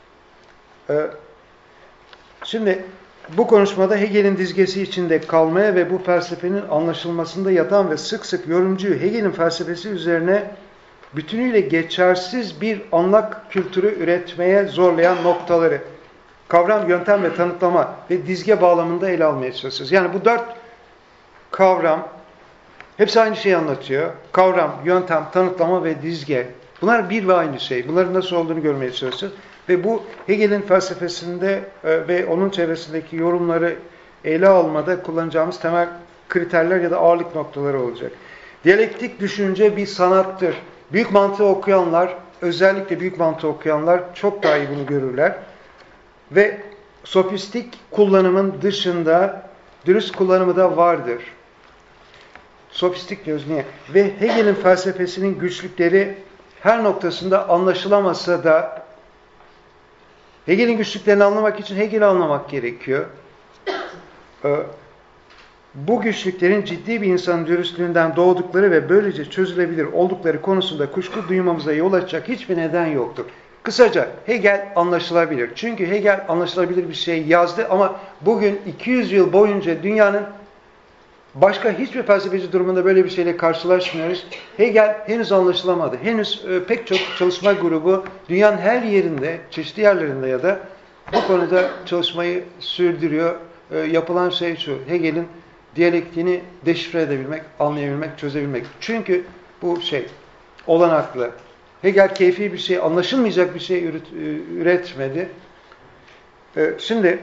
Şimdi bu konuşmada Hegel'in dizgesi içinde kalmaya ve bu felsefenin anlaşılmasında yatan ve sık sık yorumcuyu Hegel'in felsefesi üzerine bütünüyle geçersiz bir anlak kültürü üretmeye zorlayan noktaları, kavram, yöntem ve tanıtlama ve dizge bağlamında ele almaya çalışıyoruz. Yani bu 4 kavram hepsi aynı şeyi anlatıyor. Kavram, yöntem, tanıtlama ve dizge. Bunlar bir ve aynı şey. Bunların nasıl olduğunu görmeye çalışıyoruz. Ve bu Hegel'in felsefesinde ve onun çevresindeki yorumları ele almada kullanacağımız temel kriterler ya da ağırlık noktaları olacak. Diyalektik düşünce bir sanattır. Büyük mantığı okuyanlar, özellikle büyük mantığı okuyanlar çok daha iyi bunu görürler. Ve sofistik kullanımın dışında dürüst kullanımı da vardır. Sofistik diyoruz niye? Ve Hegel'in felsefesinin güçlükleri her noktasında anlaşılamasa da Hegel'in güçlüklerini anlamak için Hegel'i anlamak gerekiyor. Bu güçlüklerin ciddi bir insanın dürüstlüğünden doğdukları ve böylece çözülebilir oldukları konusunda kuşku duymamıza yol açacak hiçbir neden yoktur. Kısaca Hegel anlaşılabilir. Çünkü Hegel anlaşılabilir bir şey yazdı ama bugün 200 yıl boyunca dünyanın başka hiçbir felsefeci durumunda böyle bir şeyle karşılaşmıyoruz. Hegel henüz anlaşılamadı. Henüz pek çok çalışma grubu dünyanın her yerinde, çeşitli yerlerinde ya da bu konuda çalışmayı sürdürüyor. Yapılan şey şu, Hegel'in diyalektiğini deşifre edebilmek, anlayabilmek, çözebilmek. Çünkü bu olanaklı. Hegel keyfi bir şey, anlaşılmayacak bir şey üretmedi. Şimdi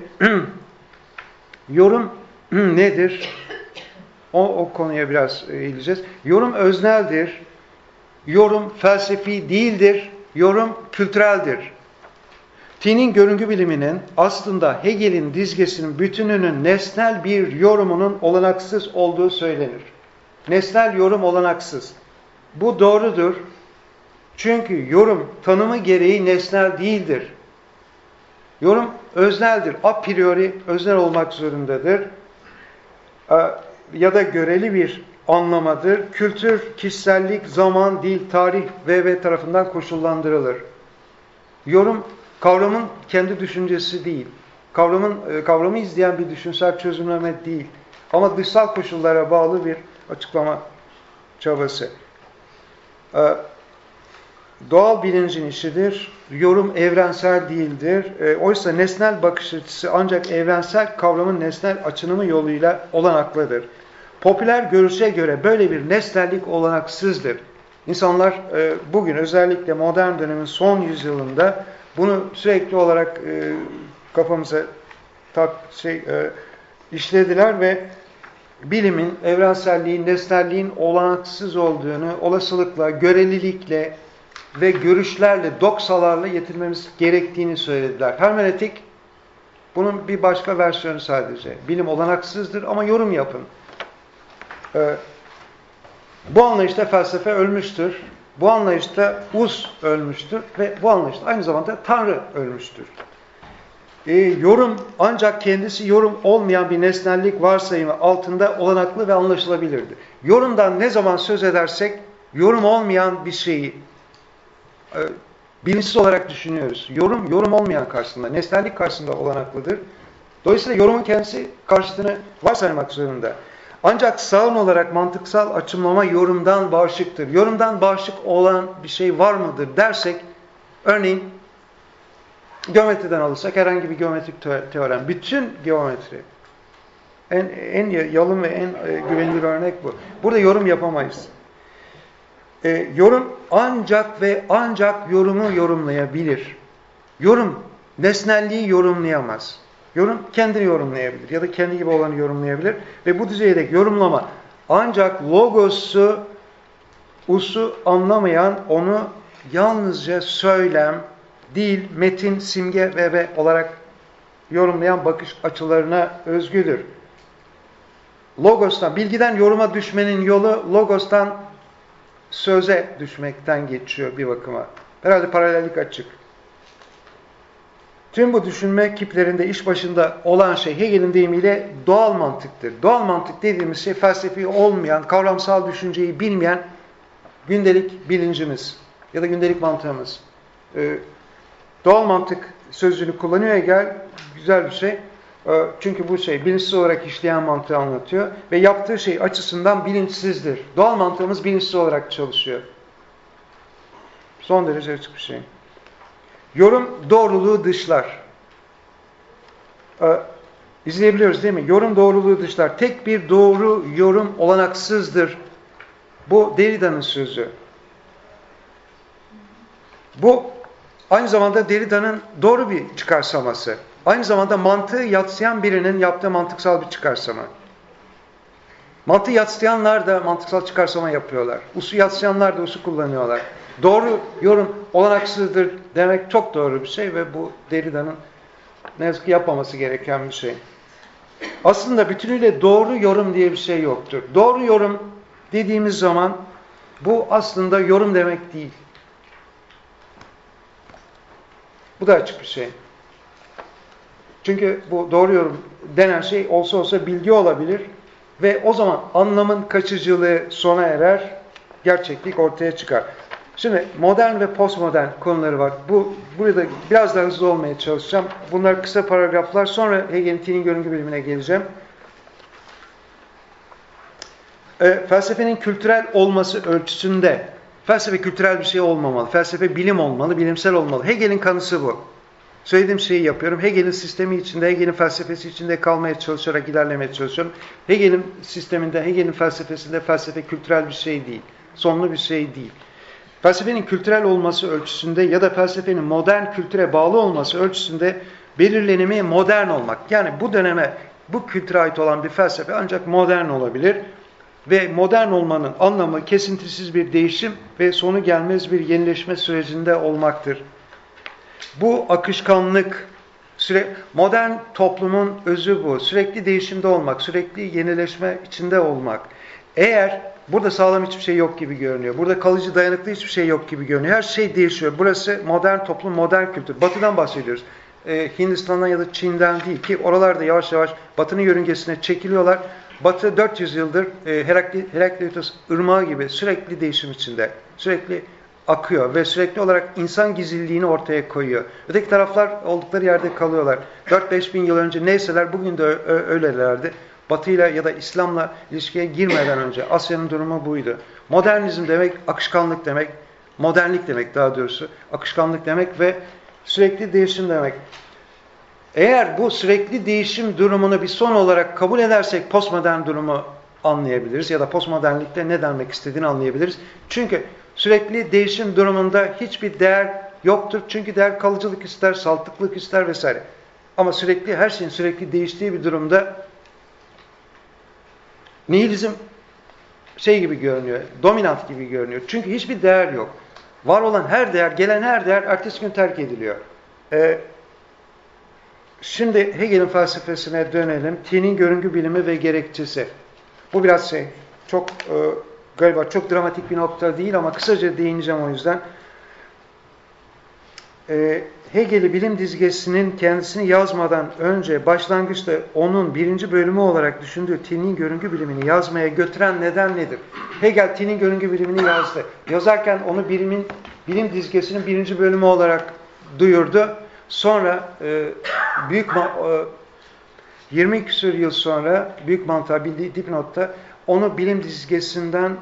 yorum nedir? O konuya biraz eğileceğiz. Yorum özneldir. Yorum felsefi değildir. Yorum kültüreldir. Tin'in görüngü biliminin aslında Hegel'in dizgesinin bütününün nesnel bir yorumunun olanaksız olduğu söylenir. Nesnel yorum olanaksız. Bu doğrudur. Çünkü yorum tanımı gereği nesnel değildir. Yorum özneldir. A priori öznel olmak zorundadır. Ya da göreli bir anlamadır. Kültür, kişisellik, zaman, dil, tarih ve tarafından koşullandırılır. Yorum kavramın kendi düşüncesi değil. Kavramı izleyen bir düşünsel çözümleme değil. Ama dışsal koşullara bağlı bir açıklama çabası. Doğal bilincin işidir. Yorum evrensel değildir. Oysa nesnel bakış açısı ancak evrensel kavramın nesnel açınımı yoluyla olanaklıdır. Popüler görüşe göre böyle bir nesnellik olanaksızdır. İnsanlar bugün özellikle modern dönemin son yüzyılında bunu sürekli olarak kafamıza işlediler ve bilimin, evrenselliğin, nesnelliğin olanaksız olduğunu olasılıkla, görelilikle ve görüşlerle, doksalarla yetinmemiz gerektiğini söylediler. Hermeneutik bunun bir başka versiyonu sadece. Bilim olanaksızdır ama yorum yapın. Bu anlayışta felsefe ölmüştür. Bu anlayışta us ölmüştür ve bu anlayışta aynı zamanda Tanrı ölmüştür. Yorum ancak kendisi yorum olmayan bir nesnellik varsayımı altında olanaklı ve anlaşılabilirdi. Yorumdan ne zaman söz edersek yorum olmayan bir şeyi bilinçsiz olarak düşünüyoruz. Yorum olmayan karşısında, nesnellik karşısında olanaklıdır. Dolayısıyla yorumun kendisi karşıtını varsaymak zorunda. Ancak sağın olarak mantıksal açımlama yorumdan bağışıktır. Yorumdan bağışık olan bir şey var mıdır dersek, örneğin geometriden alırsak herhangi bir geometrik teorem, bütün geometri, en yalın ve en güvenilir örnek bu. Burada yorum yapamayız. Yorum ancak ve ancak yorumu yorumlayabilir. Yorum nesnelliği yorumlayamaz. Yorum kendini yorumlayabilir ya da kendi gibi olanı yorumlayabilir ve bu düzeydeki yorumlama ancak logosu, usu anlamayan, onu yalnızca söylem, dil, metin, simge ve olarak yorumlayan bakış açılarına özgüdür. Logos'tan, bilgiden yoruma düşmenin yolu logos'tan söze düşmekten geçiyor bir bakıma. Herhalde paralellik açık. Tüm bu düşünme kiplerinde iş başında olan şey Hegel'in deyimiyle doğal mantıktır. Doğal mantık dediğimiz şey felsefi olmayan, kavramsal düşünceyi bilmeyen gündelik bilincimiz ya da gündelik mantığımız. Doğal mantık sözcüğünü kullanıyor Hegel, güzel bir şey. Çünkü bu şey bilinçsiz olarak işleyen mantığı anlatıyor ve yaptığı şey açısından bilinçsizdir. Doğal mantığımız bilinçsiz olarak çalışıyor. Son derece açık bir şey. Yorum doğruluğu dışlar. İzleyebiliyoruz değil mi? Yorum doğruluğu dışlar. Tek bir doğru yorum olanaksızdır. Bu Derrida'nın sözü. Bu aynı zamanda Derrida'nın doğru bir çıkarsaması. Aynı zamanda mantığı yadsıyan birinin yaptığı mantıksal bir çıkarsama. Mantığı yadsıyanlar da mantıksal çıkarsama yapıyorlar. Usu yadsıyanlar da usu kullanıyorlar. Doğru yorum olanaksızdır demek çok doğru bir şey ve bu Derrida'nın ne yazık ki yapmaması gereken bir şey. Aslında bütünüyle doğru yorum diye bir şey yoktur. Doğru yorum dediğimiz zaman bu aslında yorum demek değil. Bu da açık bir şey. Çünkü bu doğru yorum denen şey olsa olsa bilgi olabilir ve o zaman anlamın kaçıcılığı sona erer, gerçeklik ortaya çıkar. Şimdi modern ve postmodern konuları var. Burada biraz daha hızlı olmaya çalışacağım. Bunlar kısa paragraflar. Sonra Hegel'in Tin'in görüngü bilimine geleceğim. Felsefenin kültürel olması ölçüsünde felsefe kültürel bir şey olmamalı. Felsefe bilim olmalı, bilimsel olmalı. Hegel'in kanısı bu. Söylediğim şeyi yapıyorum. Hegel'in sistemi içinde, Hegel'in felsefesi içinde kalmaya çalışarak ilerlemeye çalışıyorum. Hegel'in sisteminde, Hegel'in felsefesinde felsefe kültürel bir şey değil. Sonlu bir şey değil. Felsefenin kültürel olması ölçüsünde ya da felsefenin modern kültüre bağlı olması ölçüsünde belirlenimi modern olmak. Yani bu döneme, bu kültüre ait olan bir felsefe ancak modern olabilir. Ve modern olmanın anlamı kesintisiz bir değişim ve sonu gelmez bir yenileşme sürecinde olmaktır. Bu akışkanlık, modern toplumun özü bu. Sürekli değişimde olmak, sürekli yenileşme içinde olmak. Eğer burada sağlam hiçbir şey yok gibi görünüyor, burada kalıcı dayanıklı hiçbir şey yok gibi görünüyor, her şey değişiyor. Burası modern toplum, modern kültür. Batı'dan bahsediyoruz. Hindistan'dan ya da Çin'den değil ki oralarda yavaş yavaş Batı'nın yörüngesine çekiliyorlar. Batı 400 yıldır Herakleitos ırmağı gibi sürekli değişim içinde, sürekli akıyor ve sürekli olarak insan gizliliğini ortaya koyuyor. Öteki taraflar oldukları yerde kalıyorlar. 4-5 bin yıl önce neyseler bugün de öylelerdi. Batı'yla ya da İslam'la ilişkiye girmeden önce Asya'nın durumu buydu. Modernizm demek akışkanlık demek, modernlik demek daha doğrusu, akışkanlık demek ve sürekli değişim demek. Eğer bu sürekli değişim durumunu bir son olarak kabul edersek postmodern durumu anlayabiliriz ya da postmodernlikte ne denmek istediğini anlayabiliriz. Çünkü sürekli değişim durumunda hiçbir değer yoktur. Çünkü değer kalıcılık ister, saltıklık ister vesaire. Ama sürekli her şeyin sürekli değiştiği bir durumda nihilizm şey gibi görünüyor, dominant gibi görünüyor. Çünkü hiçbir değer yok. Var olan her değer, gelen her değer ertesi gün terk ediliyor. Şimdi Hegel'in felsefesine dönelim. Tin'in görüngü bilimi ve gerekçesi. Bu biraz çok galiba çok dramatik bir nokta değil ama kısaca değineceğim o yüzden. Hegel'i bilim dizgesinin kendisini yazmadan önce başlangıçta onun 1. bölümü olarak düşündüğü Tin'in görüngü bilimini yazmaya götüren neden nedir? Hegel Tin'in görüngü bilimini yazdı. Yazarken onu bilim dizgesinin 1. bölümü olarak duyurdu. Sonra 20 küsur yıl sonra büyük mantığa bir dipnotta onu bilim dizgesinin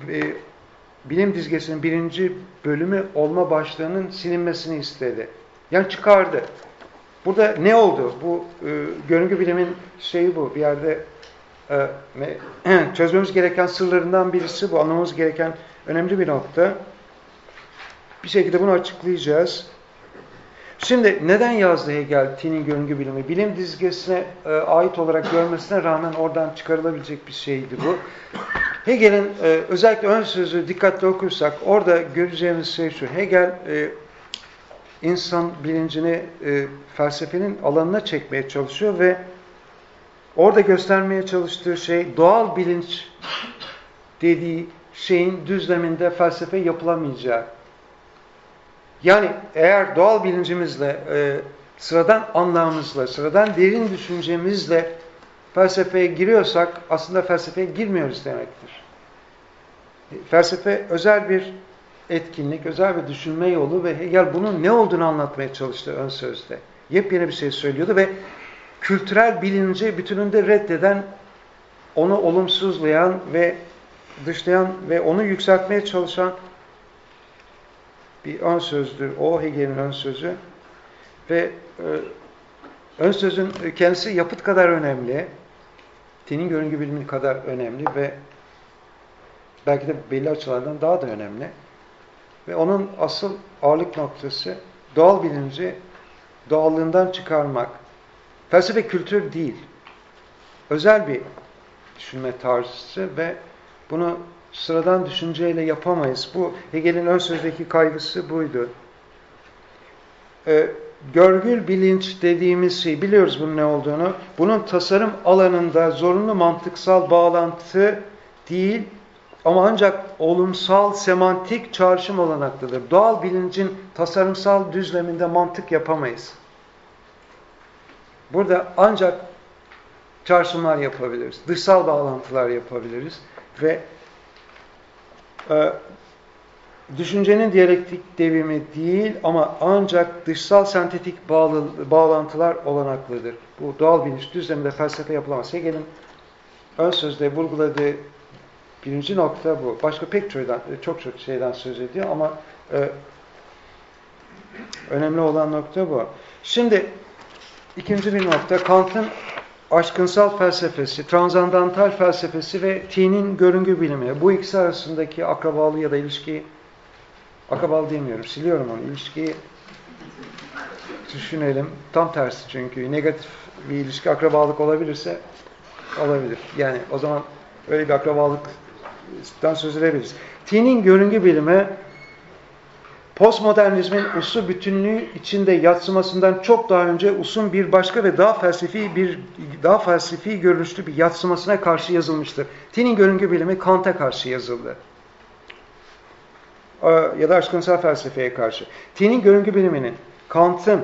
1. bölümü olma başlığının silinmesini istedi. Yani çıkardı. Burada ne oldu? Bu görüngü bilimin şeyi bu. Bir yerde çözmemiz gereken sırlarından birisi bu. Anlamamız gereken önemli bir nokta. Bir şekilde bunu açıklayacağız. Şimdi neden yazdı Hegel Tin'in görüngü bilimi? Bilim dizgesine ait olarak görmesine rağmen oradan çıkarılabilecek bir şeydi bu. Hegel'in özellikle ön sözü dikkatli okursak orada göreceğimiz şey şu. Hegel insan bilincini felsefenin alanına çekmeye çalışıyor ve orada göstermeye çalıştığı şey doğal bilinç dediği şeyin düzleminde felsefe yapılamayacağı. Yani eğer doğal bilincimizle sıradan anlamımızla, sıradan derin düşüncemizle felsefeye giriyorsak aslında felsefeye girmiyoruz demektir. Felsefe özel bir etkinlik, özel bir düşünme yolu ve Hegel bunun ne olduğunu anlatmaya çalıştı ön sözde. Yepyeni bir şey söylüyordu ve kültürel bilinci bütününde reddeden, onu olumsuzlayan ve dışlayan ve onu yükseltmeye çalışan bir ön sözdür. O Hegel'in ön sözü. Ve ön sözün kendisi yapıt kadar önemli, tinin görüngü bilimi kadar önemli ve belki de belli açılardan daha da önemli. Ve onun asıl ağırlık noktası doğal bilinci doğallığından çıkarmak. Felsefe kültür değil. Özel bir düşünme tarzı ve bunu sıradan düşünceyle yapamayız. Bu Hegel'in ön sözdeki kaygısı buydu. Görgül bilinç dediğimiz şey, biliyoruz bunun ne olduğunu. Bunun tasarım alanında zorunlu mantıksal bağlantı değil ama ancak olumsal semantik çağrışım olanaklıdır. Doğal bilincin tasarımsal düzleminde mantık yapamayız. Burada ancak çağrışımlar yapabiliriz. Dışsal bağlantılar yapabiliriz ve düşüncenin diyalektik devimi değil ama ancak dışsal sentetik bağlantılar olanaklıdır. Bu doğal bilinç düzleminde felsefe yapılamaz. Hegel'in ön sözde vurguladığı birinci nokta bu. Başka pek çok şeyden söz ediyor ama önemli olan nokta bu. Şimdi ikinci bir nokta, Kant'ın aşkınsal felsefesi, transandantal felsefesi ve tinin görüngü bilimi. Bu ikisi arasındaki akrabalığı ya da ilişkiyi, akrabalı demiyorum, siliyorum onu, ilişkiyi düşünelim. Tam tersi çünkü. Negatif bir ilişki, akrabalık olabilirse olabilir. Yani o zaman öyle bir akrabalıktan söz edebiliriz. Tinin görüngü bilimi, postmodernizmin usu bütünlüğü içinde yadsımasından çok daha önce usun bir başka ve daha felsefi görünüşlü bir yadsımasına karşı yazılmıştır. Tinin görüngü bilimi Kant'a karşı yazıldı. Ya da aşkınsal felsefeye karşı. Tinin görüngü biliminin Kant'ın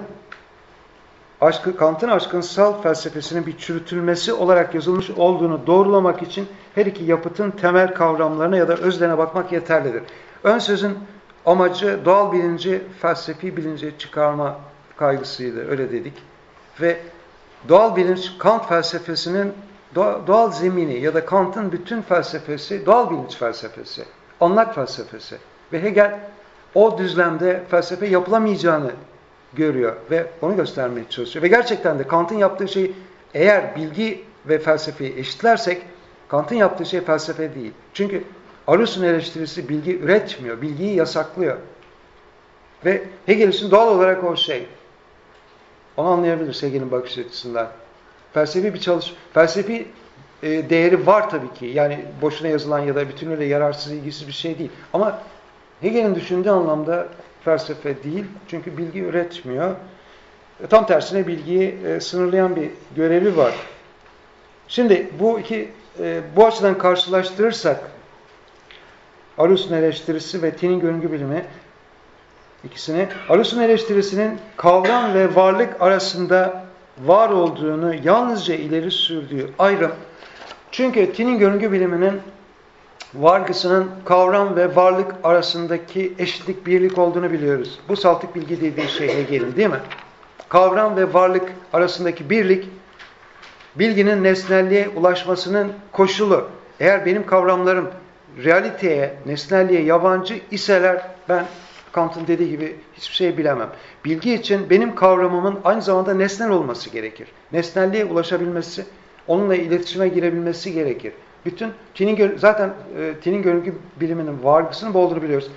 aşkınsal felsefesinin bir çürütülmesi olarak yazılmış olduğunu doğrulamak için her iki yapıtın temel kavramlarına ya da özlerine bakmak yeterlidir. Ön sözün amacı doğal bilinci felsefi bilince çıkarma kaygısıydı, öyle dedik. Ve doğal bilinç Kant felsefesinin doğal zemini ya da Kant'ın bütün felsefesi doğal bilinç felsefesi, anlak felsefesi. Ve Hegel o düzlemde felsefe yapılamayacağını görüyor ve onu göstermeye çalışıyor. Ve gerçekten de Kant'ın yaptığı şey, eğer bilgi ve felsefeyi eşitlersek Kant'ın yaptığı şey felsefe değil. Çünkü Arus'un eleştirisi bilgi üretmiyor, bilgiyi yasaklıyor. Ve Hegel için doğal olarak o şey. Onu anlayabiliriz Hegel'in bakış açısından. Felsefi değeri var tabii ki. Yani boşuna yazılan ya da bütünüyle yararsız, ilgisiz bir şey değil. Ama Hegel'in düşündüğü anlamda felsefe değil. Çünkü bilgi üretmiyor. Tam tersine bilgiyi sınırlayan bir görevi var. Şimdi bu açıdan karşılaştırırsak Arus'un eleştirisi ve tinin görüngü bilimi ikisini, Arus'un eleştirisinin kavram ve varlık arasında var olduğunu yalnızca ileri sürdüğü ayrım. Çünkü tinin görüngü biliminin vargısının kavram ve varlık arasındaki eşitlik, birlik olduğunu biliyoruz. Bu saltık bilgi dediği şey Hegel'in, değil mi? Kavram ve varlık arasındaki birlik, bilginin nesnelliğe ulaşmasının koşulu. Eğer benim kavramlarım realiteye, nesnelliğe yabancı iseler, ben Kant'ın dediği gibi hiçbir şey bilemem. Bilgi için benim kavramımın aynı zamanda nesnel olması gerekir. Nesnelliğe ulaşabilmesi, onunla iletişime girebilmesi gerekir. Bütün tinin görüngü biliminin vargısını bu olduğunu biliyoruz.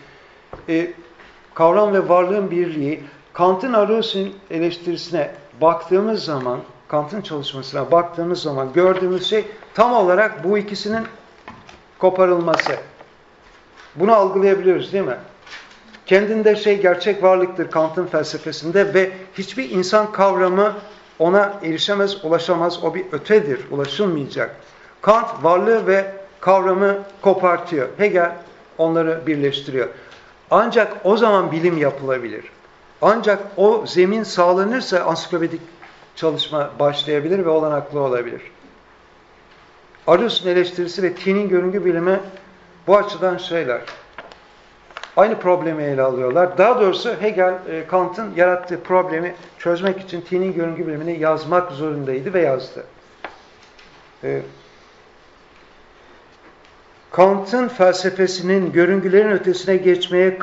Kavram ve varlığın birliği, Kant'ın Arus'un eleştirisine baktığımız zaman, Kant'ın çalışmasına baktığımız zaman gördüğümüz şey tam olarak bu ikisinin koparılması. Bunu algılayabiliyoruz, değil mi? Kendinde gerçek varlıktır Kant'ın felsefesinde ve hiçbir insan kavramı ona erişemez, ulaşamaz. O bir ötedir, ulaşılmayacak. Kant varlığı ve kavramı kopartıyor. Hegel onları birleştiriyor. Ancak o zaman bilim yapılabilir. Ancak o zemin sağlanırsa ansiklopedik çalışma başlayabilir ve olanaklı olabilir. Arrhus'un eleştirisi ve T'nin görüngü bilimi bu açıdan şeyler. Aynı problemi ele alıyorlar. Daha doğrusu Hegel, Kant'ın yarattığı problemi çözmek için T'nin görüngü bilimini yazmak zorundaydı ve yazdı. Kant'ın felsefesinin görüngülerin ötesine geçmeye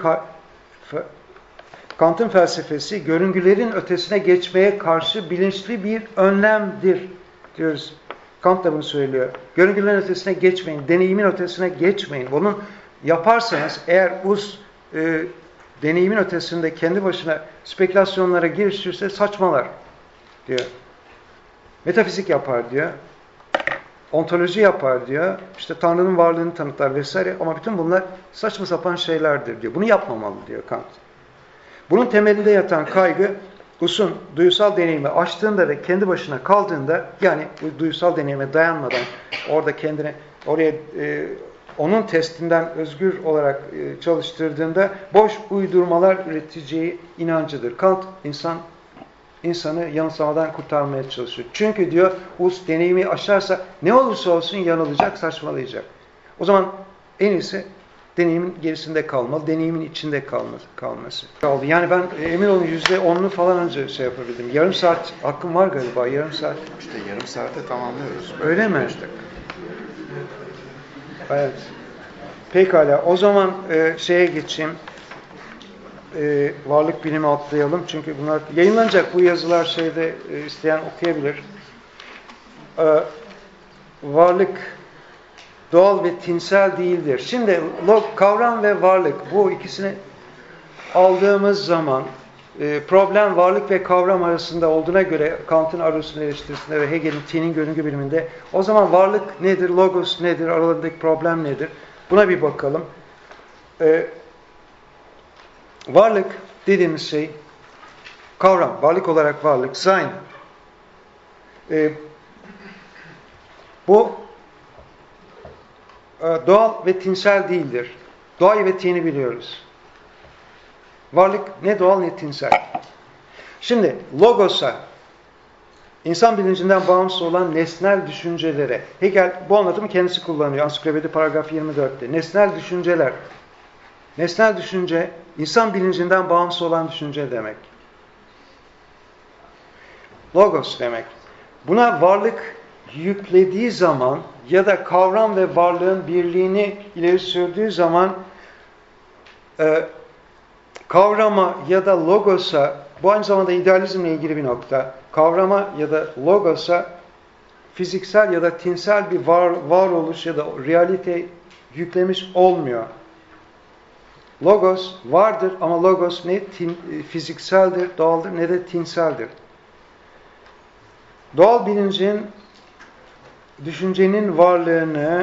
Kant'ın felsefesi görüngülerin ötesine geçmeye karşı bilinçli bir önlemdir diyoruz. Kant da bunu söylüyor. Görüngülerin ötesine geçmeyin, deneyimin ötesine geçmeyin. Bunu yaparsanız eğer deneyimin ötesinde kendi başına spekülasyonlara girişirse saçmalar diyor. Metafizik yapar diyor. Ontoloji yapar diyor. İşte Tanrı'nın varlığını tanıtlar vesaire. Ama bütün bunlar saçma sapan şeylerdir diyor. Bunu yapmamalı diyor Kant. Bunun temelinde yatan kaygı Husserl'ün duysal deneyimi açtığında ve kendi başına kaldığında, yani bu duysal deneyime dayanmadan orada kendini onun testinden özgür olarak çalıştırdığında boş uydurmalar üreteceği inancıdır. Kant insanı yanılsamadan kurtarmaya çalışıyor. Çünkü diyor Hus deneyimi aşarsa ne olursa olsun yanılacak, saçmalayacak. O zaman en iyisi deneyimin gerisinde kalmalı, deneyimin içinde kalması. Yani ben emin olun %10'unu falan önce yapabildim. Yarım saat hakkım var galiba, yarım saat. İşte yarım saate tamamlıyoruz. Öyle mi? Evet. Pekala. O zaman geçeyim. Varlık bilimi atlayalım. Çünkü bunlar yayınlanacak. Bu yazılar isteyen okuyabilir. Varlık doğal ve tinsel değildir. Şimdi kavram ve varlık, bu ikisini aldığımız zaman problem varlık ve kavram arasında olduğuna göre Kant'ın Arrhus'un eleştirisinde ve Hegel'in T'nin görüngü biliminde o zaman varlık nedir, logos nedir, aralarındaki problem nedir? Buna bir bakalım. Varlık dediğimiz şey kavram, varlık olarak varlık, sein. Bu doğal ve tinsel değildir. Doğayı ve T'ni biliyoruz. Varlık ne doğal ne tinsel. Şimdi logos'a, insan bilincinden bağımsız olan nesnel düşüncelere, Hegel bu anlatımı kendisi kullanıyor. Ansiklopedi paragraf 24'te. Nesnel düşünceler. Nesnel düşünce, insan bilincinden bağımsız olan düşünce demek. Logos demek. Buna varlık yüklediği zaman ya da kavram ve varlığın birliğini ileri sürdüğü zaman kavrama ya da logosa, bu aynı zamanda idealizmle ilgili bir nokta, kavrama ya da logosa fiziksel ya da tinsel bir varoluş ya da realite yüklemiş olmuyor. Logos vardır ama logos ne fizikseldir, doğaldır ne de tinseldir. Doğal bilincin, düşüncenin varlığını,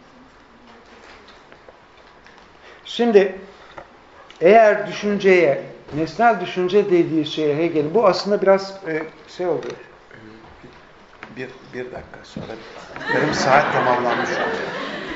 şimdi eğer düşünceye, nesnel düşünce dediği şeye Hegel, bu aslında biraz oldu. Bir dakika sonra yarım saat tamamlanmış oluyor.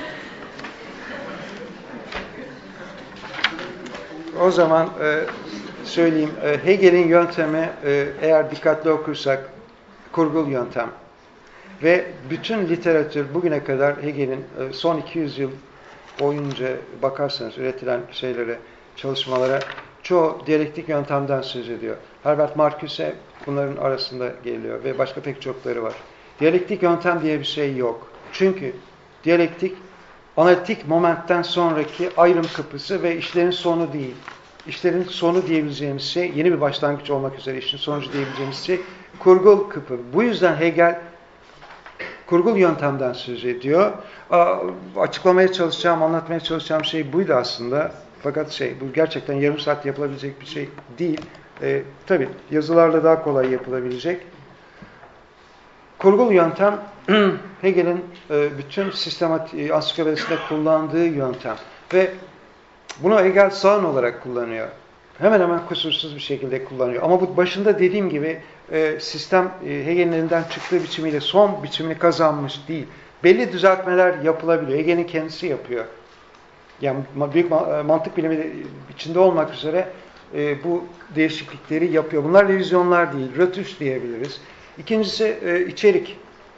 O zaman söyleyeyim, Hegel'in yöntemi eğer dikkatli okursak kurgul yöntem. Ve bütün literatür bugüne kadar Hegel'in son 200 yıl boyunca bakarsanız üretilen çalışmalara çoğu diyalektik yöntemden söz ediyor. Herbert Marcuse bunların arasında geliyor ve başka pek çokları var. Diyalektik yöntem diye bir şey yok. Çünkü diyalektik analitik momentten sonraki ayrım kapısı ve işlerin sonu değil. İşlerin sonu diyebileceğimiz şey, yeni bir başlangıç olmak üzere işin sonucu diyebileceğimiz şey kurgul kapı. Bu yüzden Hegel kurgul yöntemden söz ediyor. Açıklamaya çalışacağım, anlatmaya çalışacağım şey buydu aslında. Fakat bu gerçekten yarım saat yapılabilecek bir şey değil. Tabii yazılarla daha kolay yapılabilecek. Kurgul yöntem Hegel'in bütün sistematik ansiklopedisinde kullandığı yöntem. Ve bunu Hegel sağın olarak kullanıyor. Hemen hemen kusursuz bir şekilde kullanıyor. Ama bu başında dediğim gibi sistem Hegel'in elinden çıktığı biçimiyle son biçimini kazanmış değil. Belli düzeltmeler yapılabiliyor. Hegel'in kendisi yapıyor. Yani büyük mantık bilimi içinde olmak üzere bu değişiklikleri yapıyor. Bunlar revizyonlar değil, rötuş diyebiliriz. İkincisi içerik.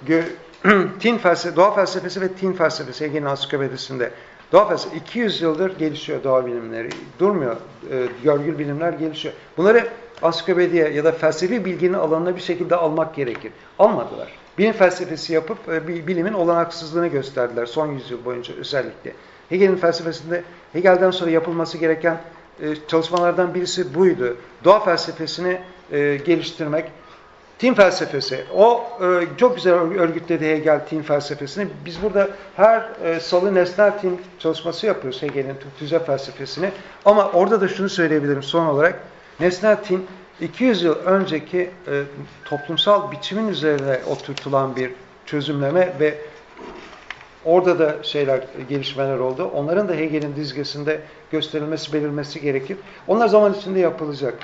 Doğa felsefesi ve Tin felsefesi Hegel'in ansiklopedisinde. Doğa felsefesi 200 yıldır gelişiyor, doğa bilimleri. Durmuyor. Görgül bilimler gelişiyor. Bunları ansiklopediye ya da felsefi bilginin alanına bir şekilde almak gerekir. Almadılar. Bilim felsefesi yapıp bilimin olanaksızlığını gösterdiler son yüzyıl boyunca özellikle. Hegel'in felsefesinde Hegel'den sonra yapılması gereken çalışmalardan birisi buydu. Doğa felsefesini geliştirmek. Tin felsefesi. O çok güzel örgütledi Hegel Tin felsefesini. Biz burada her salı nesnel tin çalışması yapıyoruz Hegel'in tüze felsefesini. Ama orada da şunu söyleyebilirim son olarak. Nesnel tin 200 yıl önceki toplumsal biçimin üzerine oturtulan bir çözümleme ve orada da gelişmeler oldu. Onların da Hegel'in dizgesinde gösterilmesi, belirmesi gerekir. Onlar zaman içinde yapılacak.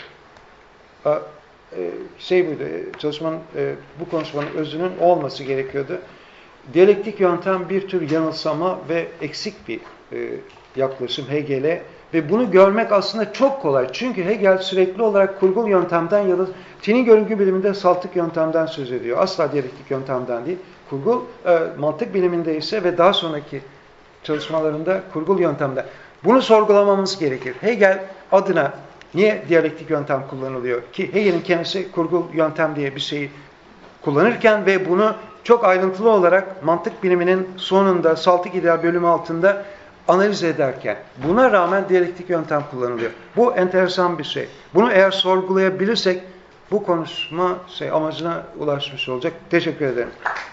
Buydu, bu konuşmanın özünün olması gerekiyordu. Diyalektik yöntem bir tür yanılsama ve eksik bir yaklaşım Hegel'e ve bunu görmek aslında çok kolay. Çünkü Hegel sürekli olarak kurgul yöntemden ya da Tin'in görgü biliminde saltık yöntemden söz ediyor. Asla diyalektik yöntemden değil. Kurgul mantık biliminde ise ve daha sonraki çalışmalarında kurgul yöntemden. Bunu sorgulamamız gerekir. Hegel adına niye diyalektik yöntem kullanılıyor? Ki Hegel'in kendisi kurgul yöntem diye bir şeyi kullanırken ve bunu çok ayrıntılı olarak mantık biliminin sonunda Saltık ideal bölümü altında analiz ederken buna rağmen diyalektik yöntem kullanılıyor. Bu enteresan bir şey. Bunu eğer sorgulayabilirsek bu konuşma amacına ulaşmış olacak. Teşekkür ederim.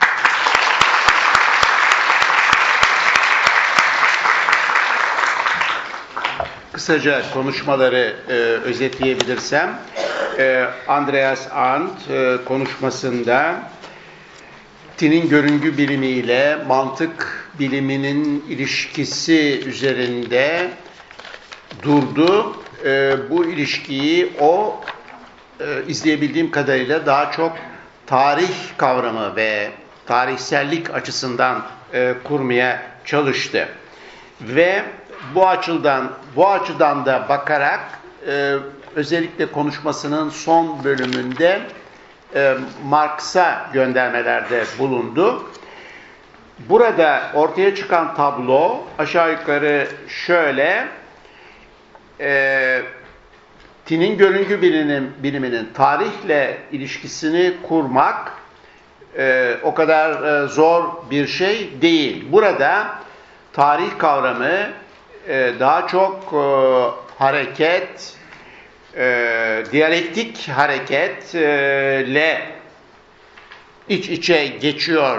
Kısaca konuşmaları özetleyebilirsem, Andreas Arndt konuşmasında Tin'in görüngü bilimiyle mantık biliminin ilişkisi üzerinde durdu. Bu ilişkiyi o izleyebildiğim kadarıyla daha çok tarih kavramı ve tarihsellik açısından kurmaya çalıştı. Ve bu açıdan da bakarak özellikle konuşmasının son bölümünde Marx'a göndermelerde bulundu. Burada ortaya çıkan tablo aşağı yukarı şöyle: Tin'in görüngü biliminin tarihle ilişkisini kurmak o kadar zor bir şey değil. Burada tarih kavramı daha çok hareket, diyalektik hareketle iç içe geçiyor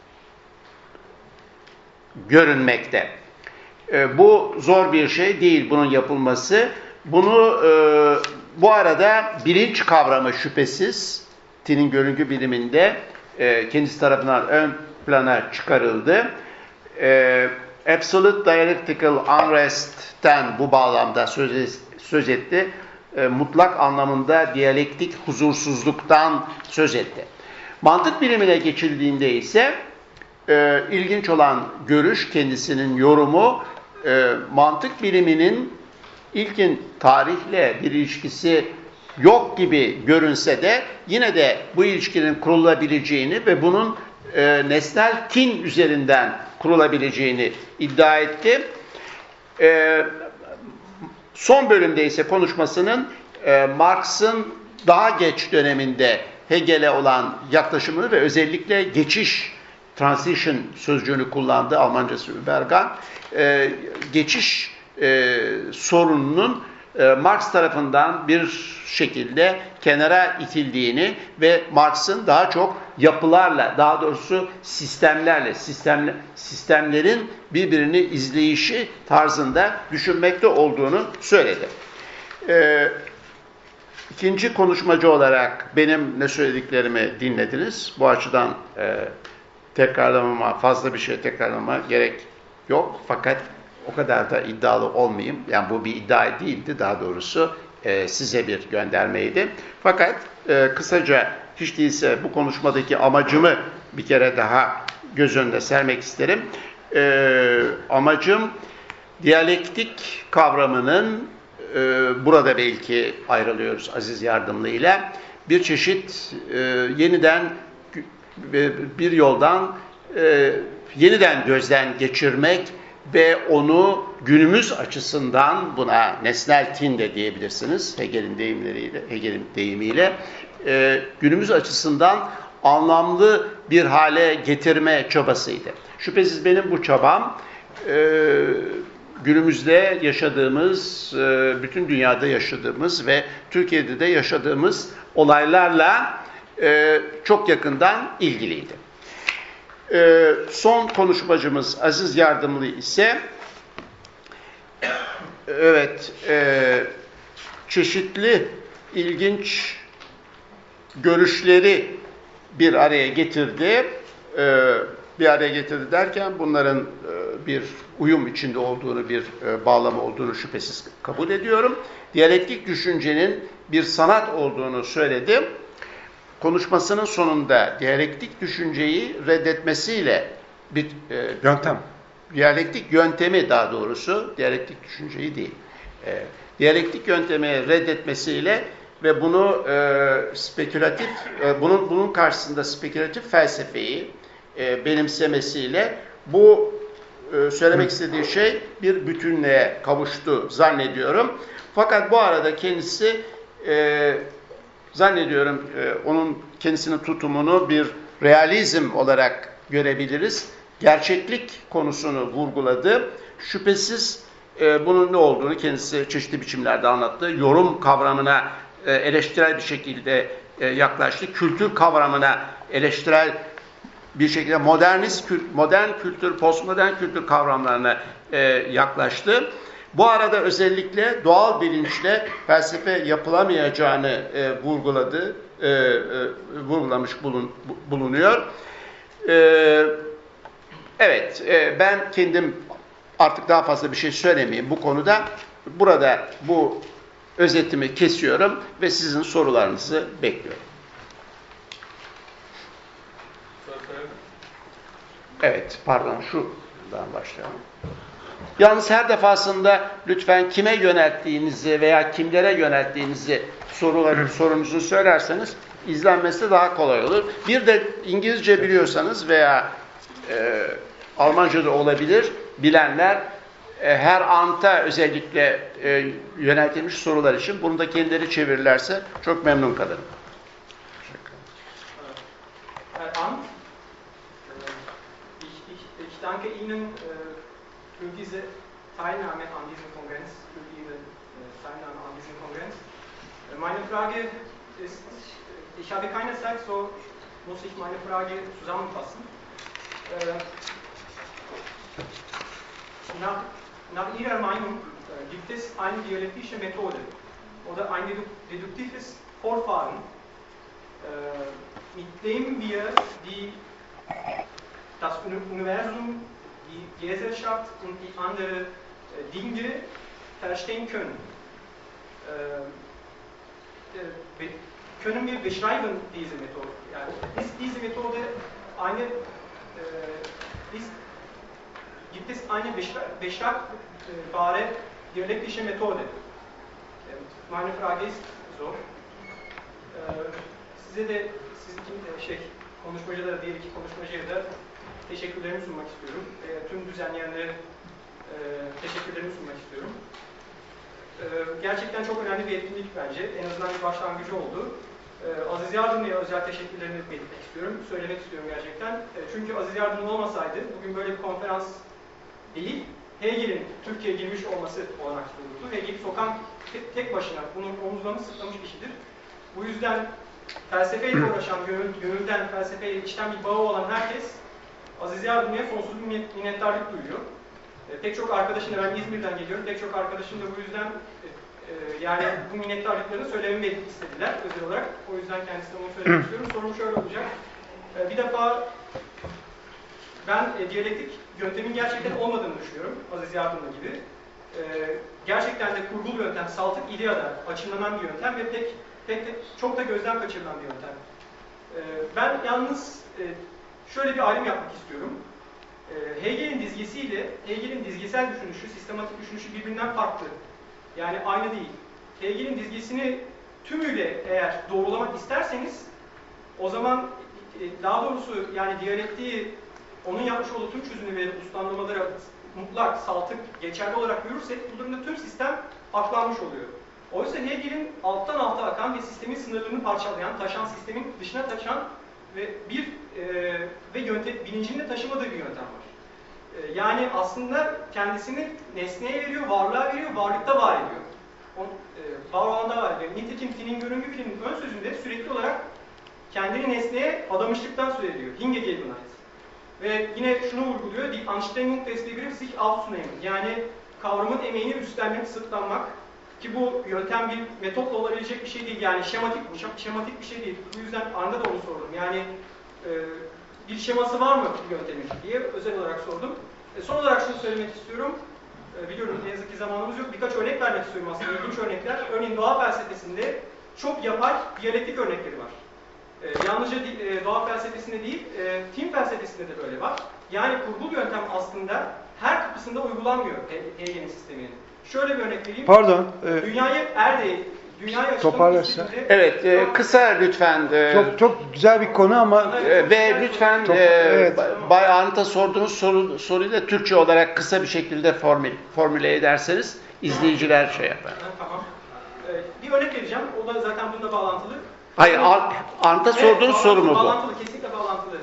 görünmekte. Bu zor bir şey değil bunun yapılması. Bunu bu arada bilinç kavramı şüphesiz Tin'in görüngü biliminde kendisi tarafından ön plana çıkarıldı. Absolute Dialectical Unrest'ten bu bağlamda söz etti. Mutlak anlamında diyalektik huzursuzluktan söz etti. Mantık bilimine geçildiğinde ise ilginç olan görüş, kendisinin yorumu, mantık biliminin ilkin tarihle bir ilişkisi yok gibi görünse de yine de bu ilişkinin kurulabileceğini ve bunun nesnel tin üzerinden kurulabileceğini iddia etti. Son bölümde ise konuşmasının Marx'ın daha geç döneminde Hegel'e olan yaklaşımını ve özellikle geçiş, transition sözcüğünü kullandı, Almancası Übergang, geçiş sorununun Marx tarafından bir şekilde kenara itildiğini ve Marx'ın daha çok yapılarla, daha doğrusu sistemlerle, sistemlerin birbirini izleyişi tarzında düşünmekte olduğunu söyledi. İkinci konuşmacı olarak benim ne söylediklerimi dinlediniz. Bu açıdan fazla bir şey tekrarlamama gerek yok. Fakat o kadar da iddialı olmayayım. Yani bu bir iddia değildi, daha doğrusu size bir göndermeydi. Fakat kısaca hiç değilse bu konuşmadaki amacımı bir kere daha göz önüne sermek isterim. Amacım diyalektik kavramının burada belki ayrılıyoruz Aziz Yardımlı ile. Bir çeşit yeniden bir yoldan yeniden gözden geçirmek ve onu günümüz açısından, buna nesnel tin de diyebilirsiniz Hegel'in deyimiyle, günümüz açısından anlamlı bir hale getirme çabasıydı. Şüphesiz benim bu çabam günümüzde yaşadığımız, bütün dünyada yaşadığımız ve Türkiye'de de yaşadığımız olaylarla çok yakından ilgiliydi. Son konuşmacımız Aziz Yardımlı ise çeşitli ilginç görüşleri bir araya getirdi. Bir araya getirdi derken bunların bir uyum içinde olduğunu, bir bağlama olduğunu şüphesiz kabul ediyorum. Diyalektik düşüncenin bir sanat olduğunu söyledi. Konuşmasının sonunda diyalektik düşünceyi reddetmesiyle bir diyalektik yöntemi, daha doğrusu diyalektik düşünceyi değil, diyalektik yöntemi reddetmesiyle ve bunu spekülatif, bunun karşısında spekülatif felsefeyi benimsemesiyle bu söylemek istediği şey bir bütünlüğe kavuştu zannediyorum. Fakat bu arada kendisi zannediyorum onun kendisinin tutumunu bir realizm olarak görebiliriz. Gerçeklik konusunu vurguladı. Şüphesiz bunun ne olduğunu kendisi çeşitli biçimlerde anlattı. Yorum kavramına eleştirel bir şekilde yaklaştı. Kültür kavramına eleştirel bir şekilde modern kültür, postmodern kültür kavramlarına yaklaştı. Bu arada özellikle doğal bilinçle felsefe yapılamayacağını vurgulamış bulunuyor. Ben kendim artık daha fazla bir şey söylemeyeyim bu konuda. Burada bu özetimi kesiyorum ve sizin sorularınızı bekliyorum. Şuradan başlayalım. Yalnız her defasında lütfen kime yönelttiğinizi veya kimlere yönelttiğinizi sorunuzu söylerseniz izlenmesi daha kolay olur. Bir de İngilizce biliyorsanız veya Almanca da olabilir, bilenler her anta özellikle yöneltilmiş sorular için bunu da kendileri çevirirlerse çok memnun kalırım. Ich danke Ihnen für diese Teilnahme an diesem Kongress, für Ihre Teilnahme an diesem Kongress. Meine Frage ist, ich habe keine Zeit, so muss ich meine Frage zusammenfassen. Nach Ihrer Meinung gibt es eine dialektische Methode oder ein deduktives Vorfahren, mit dem wir das Universum, die Gesellschaft und die anderen Dinge verstehen können. Können wir beschreiben diese Methode? Yani, ist diese Methode gibt es eine beschreibbare dialektische Methode? Meine Frage ist so. Konuşmacılara, diğer iki konuşmacıya da teşekkürlerimi sunmak istiyorum. Tüm düzenleyenlere teşekkürlerimi sunmak istiyorum. Gerçekten çok önemli bir etkinlik bence. En azından bir başlangıcı oldu. Aziz Yardımlı'ya özel teşekkürlerimi belirtmek istiyorum. Söylemek istiyorum gerçekten. Çünkü Aziz Yardımlı olmasaydı bugün böyle bir konferans değil, Hegel'in Türkiye'ye girmiş olması olanaksız olurdu. Hegel sokan tek başına bunun omuzlarını sırtlamış kişidir. Bu yüzden felsefeyle uğraşan, gönülden felsefeyle içten bir bağı olan herkes Aziz Yardımlı'ya sonsuz bir minnettarlık duyuyor. Pek çok arkadaşımla, ben İzmir'den geliyorum, pek çok arkadaşım da bu yüzden yani bu minnettarlıklarını söylememi istediler özel olarak. O yüzden kendisine onu söylemek istiyorum. Sorum şöyle olacak. Bir defa ben diyalektik yöntemin gerçekten olmadığını düşünüyorum, Aziz Yardımlı gibi. Gerçekten de kurgulu bir yöntem, saltık ideada açımlanan bir yöntem ve çok da gözden kaçırılan bir yöntem. Ben yalnız şöyle bir ayrım yapmak istiyorum. Hegel'in dizgesiyle Hegel'in dizgesel düşünüşü, sistematik düşünüşü birbirinden farklı. Yani aynı değil. Hegel'in dizgesini tümüyle eğer doğrulamak isterseniz o zaman daha doğrusu yani diyalektiği onun yapmış olduğu tüm çözümü ve uslandırmaları mutlak, saltık, geçerli olarak görürsek bu durumda tüm sistem aklanmış oluyor. Oysa Hegel'in alttan alta akan ve sistemin sınırlarını parçalayan, taşan, sistemin dışına taşan ve bilincini de taşımadığı bir yöntem var. Yani aslında kendisini nesneye veriyor, varlığa veriyor, varlıkta var ediyor. Var olanda var ediyor. Nitekim Finn'in görüngü filminin ön sözünde sürekli olarak kendini nesneye adamışlıktan söz ediyor. Hingegebenheit. Ve yine şunu vurguluyor, die Anstrengung des Begriffs sich aufzunehmen. Yani kavramın emeğini üstlenmek, sırtlanmak. Ki bu yöntem bir metotla olabilecek bir şey değil. Yani şematik bir şey değil. Bu yüzden Arndt'a da onu sordum. Yani bir şeması var mı yöntemin diye özel olarak sordum. Son olarak şunu söylemek istiyorum. Biliyorum ne yazık ki zamanımız yok. Birkaç örnek vermek istiyorum aslında. İlginç örnekler. Örneğin doğa felsefesinde çok yapay diyalektik örnekleri var. Yalnızca doğa felsefesinde değil, tim felsefesinde de böyle var. Yani kurgulu yöntem aslında her kapısında uygulanmıyor Hegel'in sisteminin. Şöyle bir örnek vereyim. Pardon. Dünyayı açıklamak istediğinde... Evet, kısa lütfen. Çok güzel bir konu ama... Ve lütfen evet. Bay Arndt'a sorduğunuz soruyu da Türkçe olarak kısa bir şekilde formüle ederseniz izleyiciler şey yapar. Tamam. Bir örnek vereceğim. O da zaten bununla bağlantılı. Hayır, Arndt'a sorduğunuz soru mu bu? Bağlantılı, kesinlikle bağlantılı.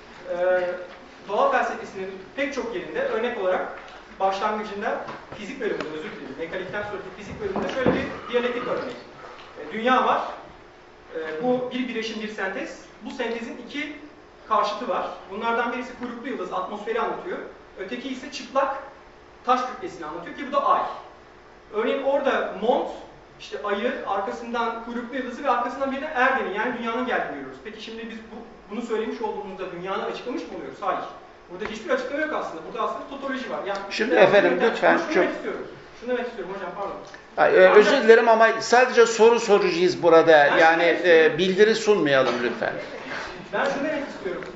Doğa felsefesinin pek çok yerinde örnek olarak başlangıcında fizik bölümünde, özür dilerim, mekanikten sonraki fizik bölümünde şöyle bir diyalektik örnek. Dünya var. Bu bir bileşim, bir sentez. Bu sentezin iki karşıtı var. Bunlardan birisi kuyruklu yıldız, atmosferi anlatıyor. Öteki ise çıplak taş kütlesini anlatıyor ki bu da ay. Örneğin orada Mont, işte ayı, arkasından kuyruklu yıldızı ve arkasından bir de Erden'i, yani dünyanın geldiğini görüyoruz. Peki şimdi biz bunu söylemiş olduğumuzda dünyanın açıklamış mı oluyoruz? Hayır. Burada hiçbir açıklama yok aslında. Burada aslında totoloji var. Yani şimdi efendim lütfen şunu demek istiyorum hocam, pardon. Özür dilerim ama sadece soru soracağız burada. Yani bildiri sunmayalım lütfen. Ben şunu demek istiyorum.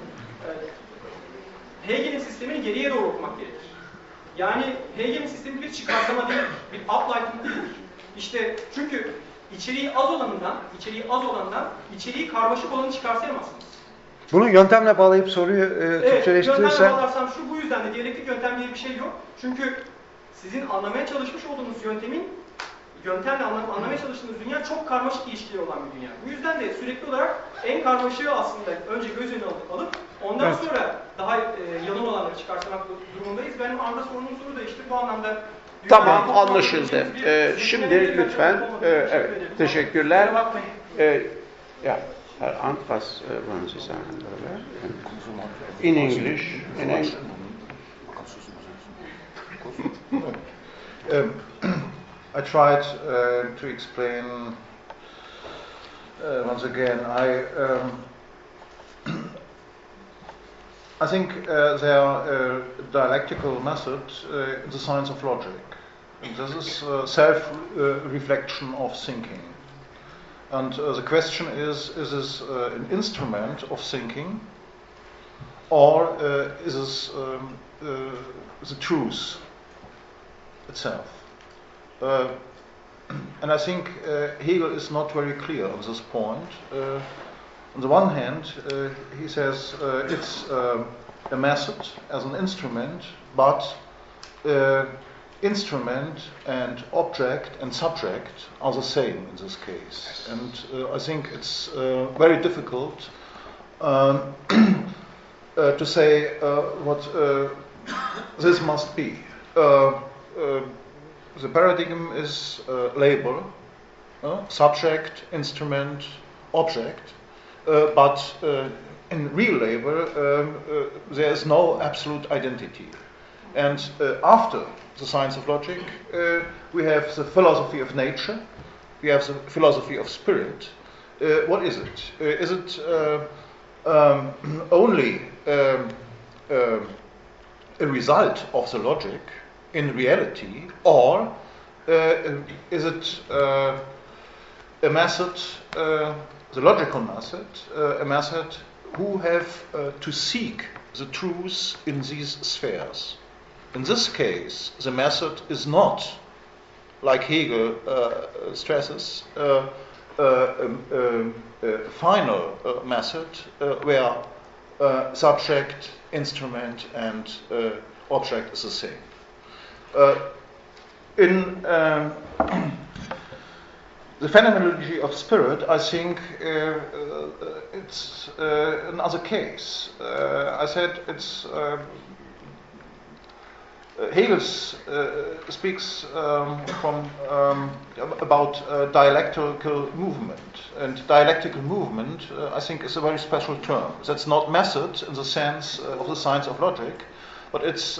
Hegel'in sistemini geriye doğru okumak gerekir. Yani Hegel'in sistemi bir çıkarsama değil, bir uplighting değil. İşte çünkü içeriği az olandan içeriği karmaşık olanı çıkarsayamazsınız. Bunu yöntemle bağlayıp soruyu Türkçeleştirirsen... Evet, yöntemle bağlarsam şu, bu yüzden de diyalektik yöntem diye bir şey yok. Çünkü sizin anlamaya çalışmış olduğunuz yöntemle anlamaya çalıştığınız dünya çok karmaşık ilişkileri olan bir dünya. Bu yüzden de sürekli olarak en karmaşığı aslında önce göz önüne alıp ondan sonra daha yalın olanları çıkartmak durumundayız. Benim Arndt'a sorduğum soru da işte bu anlamda... Tamam, anlaşıldı. Şimdi lütfen, evet, teşekkürler. Ja, Herr Arndt, was wollen Sie sagen darüber? In English. I tried to explain once again. I think there are dialectical method in the science of logic. This is self-reflection of thinking. And the question is this an instrument of thinking, or is this the truth itself? And I think Hegel is not very clear on this point. On the one hand, he says it's a method as an instrument, but instrument and object and subject are the same in this case. And I think it's very difficult to say what this must be. The paradigm is label, subject, instrument, object, but in real label there is no absolute identity. And after the science of logic, we have the philosophy of nature, we have the philosophy of spirit. What is it? Is it only a result of the logic in reality, or is it a method, the logical method, a method who have to seek the truth in these spheres? In this case, the method is not like Hegel stresses, final method where subject, instrument, and object is the same. In the phenomenology of spirit, I think it's another case. I said it's Hegel speaks about dialectical movement, and dialectical movement, I think, is a very special term. That's not method in the sense of the science of logic, but it's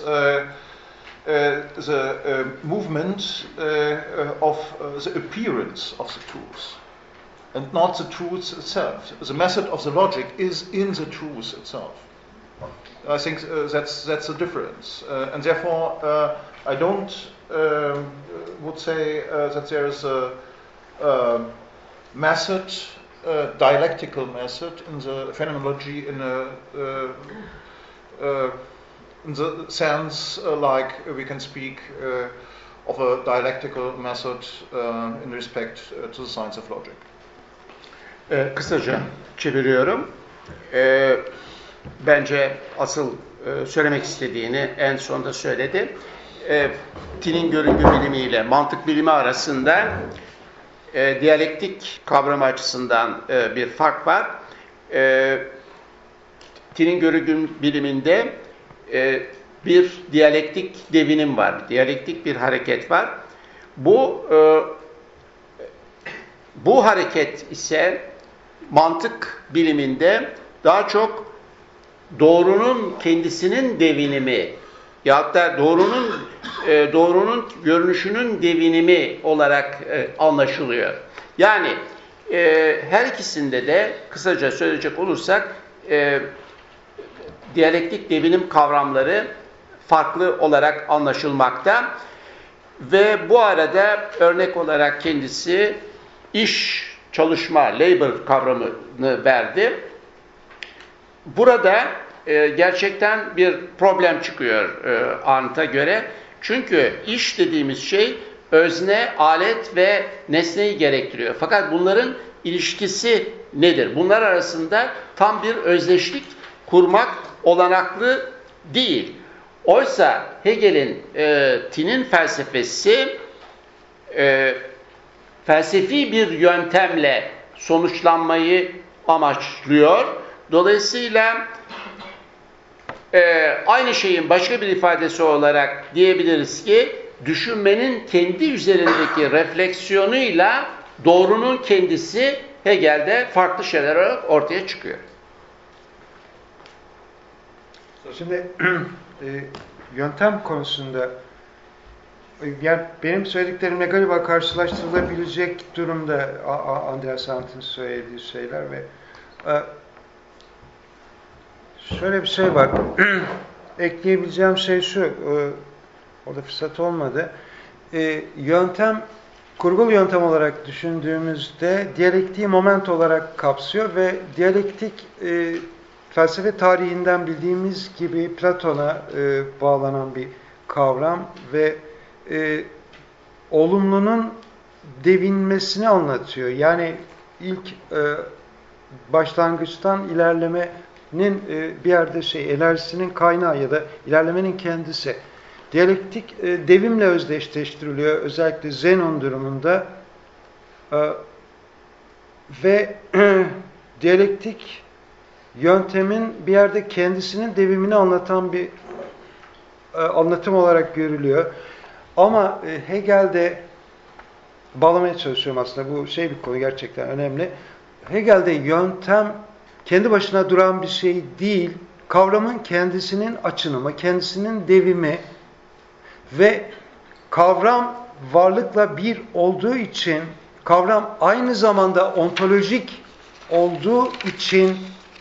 the movement of the appearance of the truth, and not the truth itself. The method of the logic is in the truth itself. I think that's the difference, and therefore I don't would say that there is a method, dialectical method in the phenomenology in the sense like we can speak of a dialectical method in respect to the science of logic. Kısaca çeviriyorum. Bence asıl söylemek istediğini en sonunda söyledi. Tinin görüngü bilimi ile mantık bilimi arasında diyalektik kavramı açısından bir fark var. Tinin görüngü biliminde bir diyalektik devinim var, diyalektik bir hareket var. Bu hareket ise mantık biliminde daha çok doğrunun kendisinin devinimi ya da doğrunun görünüşünün devinimi olarak anlaşılıyor. Yani her ikisinde de kısaca söyleyecek olursak diyalektik devinim kavramları farklı olarak anlaşılmakta ve bu arada örnek olarak kendisi iş, çalışma, labor kavramını verdi. Burada gerçekten bir problem çıkıyor Arndt'a göre. Çünkü iş dediğimiz şey özne, alet ve nesneyi gerektiriyor. Fakat bunların ilişkisi nedir? Bunlar arasında tam bir özdeşlik kurmak olanaklı değil. Oysa Hegel'in Tinin felsefesi felsefi bir yöntemle sonuçlanmayı amaçlıyor. Dolayısıyla aynı şeyin başka bir ifadesi olarak diyebiliriz ki düşünmenin kendi üzerindeki refleksiyonuyla doğrunun kendisi Hegel'de farklı şeyler olarak ortaya çıkıyor. Şimdi yöntem konusunda yani benim söylediklerimle galiba karşılaştırılabilecek durumda Andreas Arndt'ın söylediği şeyler ve şöyle bir şey var. Ekleyebileceğim şey şu, orada fırsat olmadı. Yöntem, kurgulu yöntem olarak düşündüğümüzde diyalektiği moment olarak kapsıyor ve diyalektik felsefe tarihinden bildiğimiz gibi Platon'a bağlanan bir kavram ve olumlunun devinmesini anlatıyor. Yani ilk başlangıçtan ilerlemenin bir yerde enerjisinin kaynağı ya da ilerlemenin kendisi. Diyalektik devimle özdeşleştiriliyor. Özellikle Zenon durumunda ve diyalektik yöntemin bir yerde kendisinin devimini anlatan bir anlatım olarak görülüyor. Ama Hegel'de bağlamaya çalışıyorum aslında. Bu bir konu gerçekten önemli. Hegel'de yöntem kendi başına duran bir şey değil. Kavramın kendisinin açınımı, kendisinin devimi ve kavram varlıkla bir olduğu için, kavram aynı zamanda ontolojik olduğu için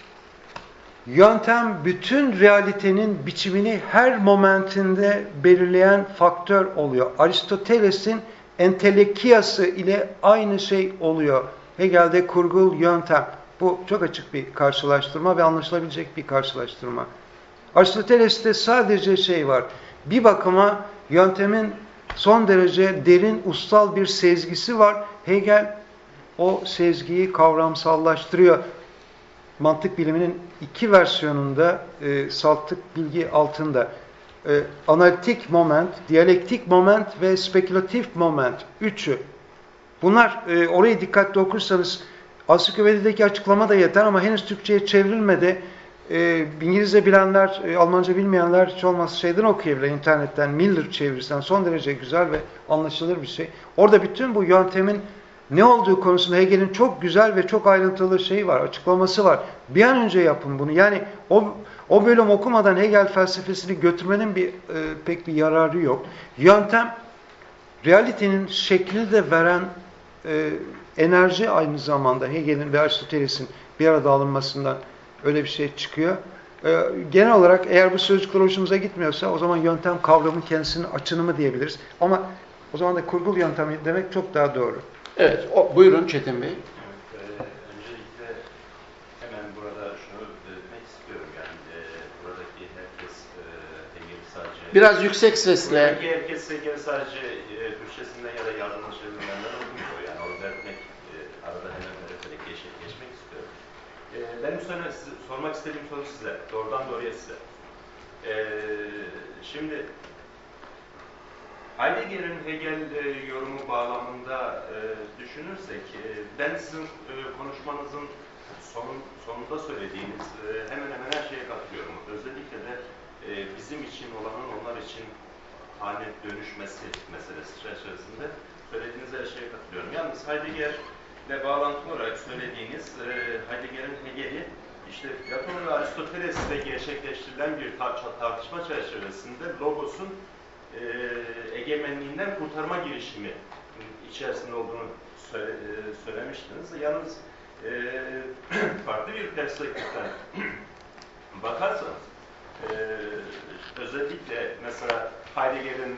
yöntem bütün realitenin biçimini her momentinde belirleyen faktör oluyor. Aristoteles'in entelekiyası ile aynı şey oluyor. Hegel'de kurgul yöntem. Bu çok açık bir karşılaştırma ve anlaşılabilecek bir karşılaştırma. Aristoteles'te sadece var. Bir bakıma yöntemin Son derece derin, ustal bir sezgisi var. Hegel o sezgiyi kavramsallaştırıyor. Mantık biliminin iki versiyonunda saltık bilgi altında. Analitik moment, diyalektik moment ve spekülatif moment. Üçü. Bunlar orayı dikkatli okursanız ansiklopedideki açıklama da yeter ama henüz Türkçe'ye çevrilmedi. İngilizce bilenler, Almanca bilmeyenler hiç olmazsa şeyden okuyabilir, internetten, Miller çevirisinden son derece güzel ve anlaşılır bir şey. Orada bütün bu yöntemin ne olduğu konusunda Hegel'in çok güzel ve çok ayrıntılı şeyi var, açıklaması var. Bir an önce yapın bunu. Yani o bölüm okumadan Hegel felsefesini götürmenin pek bir yararı yok. Yöntem, realitenin şeklini de veren enerji aynı zamanda Hegel'in ve Aristoteles'in bir arada alınmasından öyle bir şey çıkıyor. Genel olarak eğer bu sözcükler hoşumuza gitmiyorsa o zaman yöntem kavramın kendisinin açınımı diyebiliriz. Ama o zaman da kurgul yöntemi demek çok daha doğru. Evet, buyurun Çetin Bey. Öncelikle hemen burada şunu belirtmek istiyorum. Yani buradaki herkes Hegel'i sadece... Biraz yüksek sesle. Buradaki herkes Hegel'i sadece Türkçesinden ya da yardımcı çevirmenden okumuyor. Yani onu belirtmek, arada hemen belirterek geçmek istiyorum. Benim sormak istediğim soru size, doğrudan doğruya size. Şimdi Heidegger'in Hegel yorumu bağlamında düşünürsek, ben sizin konuşmanızın sonunda söylediğiniz hemen hemen her şeye katılıyorum. Özellikle de bizim için olanın onlar için haline dönüşmesi meselesi çerçevesinde söylediğiniz her şeye katılıyorum. Yalnız Heidegger'le bağlantılı olarak söylediğiniz Heidegger'in Hegel'i işte Platon ve Aristoteles'le gerçekleştirilen bir tartışma çerçevesinde Logos'un egemenliğinden kurtarma girişimi içerisinde olduğunu söylemiştiniz. Yalnız farklı bir perspektiften bakarsanız özellikle mesela Heidegger'in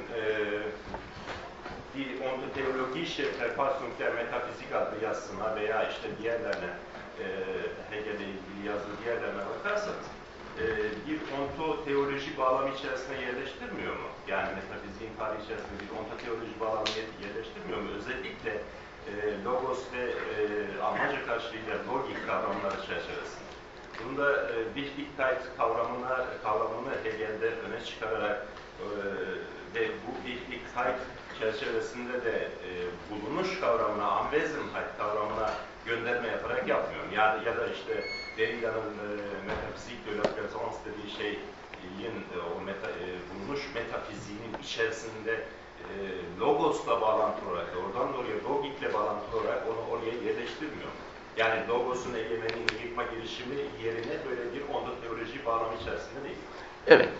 die Ontologische Verfassung der Metafizik adlı yazısına veya işte diğerlerine Hegel'le ilgili yazdığı diğerlerine bakarsanız bir ontoteoloji bağlamı içerisine yerleştirmiyor mu? Yani metafiziğin tarihi içerisinde bir ontoteoloji bağlamı yerleştirmiyor mu? Özellikle logos ve Almanca karşılığıyla logik kavramları çerçevesinde. Bunda Wichtigkeit kavramını Hegel'de öne çıkararak ve bu Wichtigkeit çerçevesinde de bulunuş kavramına, Anwesenheit kavramına gönderme yaparak yapmıyorum. Ya da işte Derrida'nın metafizik de la présence dediği şeyin bulunuş metafiziğinin içerisinde logosla bağlantılı olarak, oradan oraya logikle bağlantılı olarak onu oraya yerleştirmiyor. Yani logos'un egemenliğini yıkma girişimi yerine böyle bir ontoteoloji bağlamı içerisinde değil. Evet.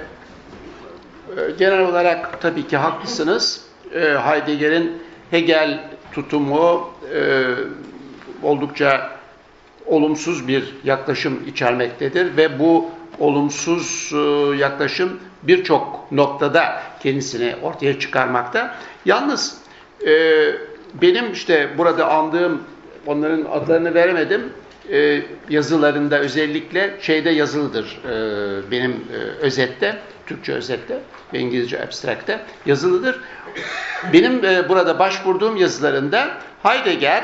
Genel olarak tabii ki haklısınız. Heidegger'in Hegel tutumu oldukça olumsuz bir yaklaşım içermektedir ve bu olumsuz yaklaşım birçok noktada kendisini ortaya çıkarmakta. Yalnız benim işte burada andığım, onların adlarını veremedim, yazılarında özellikle şeyde yazılıdır benim özette, Türkçe özette ve İngilizce abstract'te yazılıdır. Benim burada başvurduğum yazılarında Heidegger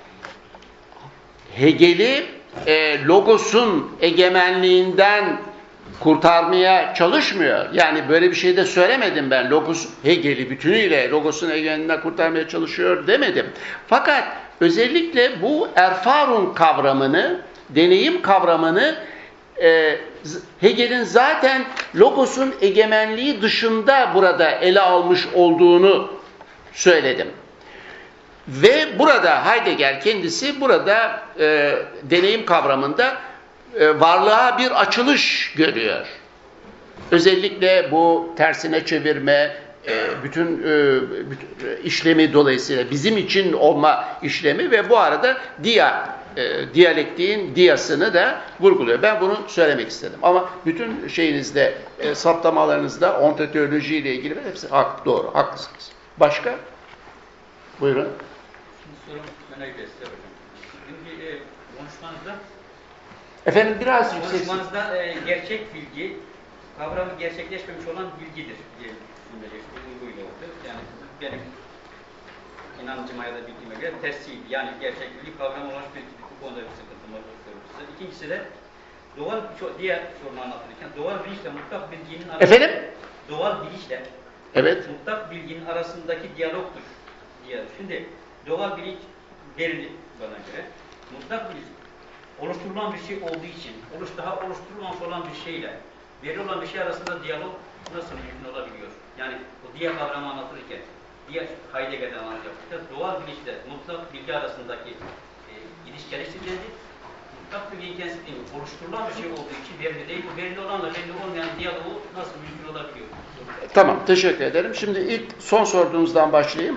Hegel'i Logos'un egemenliğinden kurtarmaya çalışmıyor. Yani böyle bir şey de söylemedim ben. Logos Hegel'i bütünüyle Logos'un egemenliğinden kurtarmaya çalışıyor demedim. Fakat özellikle bu Erfahrung kavramını, deneyim kavramını Hegel'in zaten Logos'un egemenliği dışında burada ele almış olduğunu söyledim. Ve burada Heidegger kendisi burada deneyim kavramında varlığa bir açılış görüyor. Özellikle bu tersine çevirme, bütün işlemi dolayısıyla bizim için olma işlemi ve bu arada diyalektiğin diyasını da vurguluyor. Ben bunu söylemek istedim. Ama bütün şeyinizde, saptamalarınızda ontoteoloji ile ilgili hepsi doğru, haklısınız. Başka? Buyurun. Sorum öne göster hocam. Şimdi konuşmanızda Efendim biraz yüksek. Konuşmanızda gerçek bilgi kavramı gerçekleşmemiş olan bilgidir diye düşünecek. Uyguyla oldu. yani benim inancıma ya da bildiğime göre tersiydi. Yani gerçeklik kavramı olan bu konuda bir sıkıntım var. İkincisi de diğer sorunu anlatırken doğal bilinçle mutlak bilginin arasında Efendim? Doğal bilinçle Evet. mutlak bilginin arasındaki diyalogtur diye. Şimdi doğal bilinç belli bana göre. Mutlak bilinç oluşturulan bir şey olduğu için, daha oluşturulmamış olan bir şeyle belli olan bir şey arasında diyalog nasıl mümkün olabiliyor? Yani bu diğer kavramı anlatırken, diğer Heidegger'den anlatırken doğal bilinçle mutlak bilgi arasındaki gidiş geliştirildi. Mutlak bilginin kendisi değil, oluşturulan bir şey olduğu için belli değil. Bu belli olanla belli olmayan diyaloğu nasıl mümkün olabiliyor? Tamam, teşekkür ederim. Şimdi ilk son sorduğunuzdan başlayayım.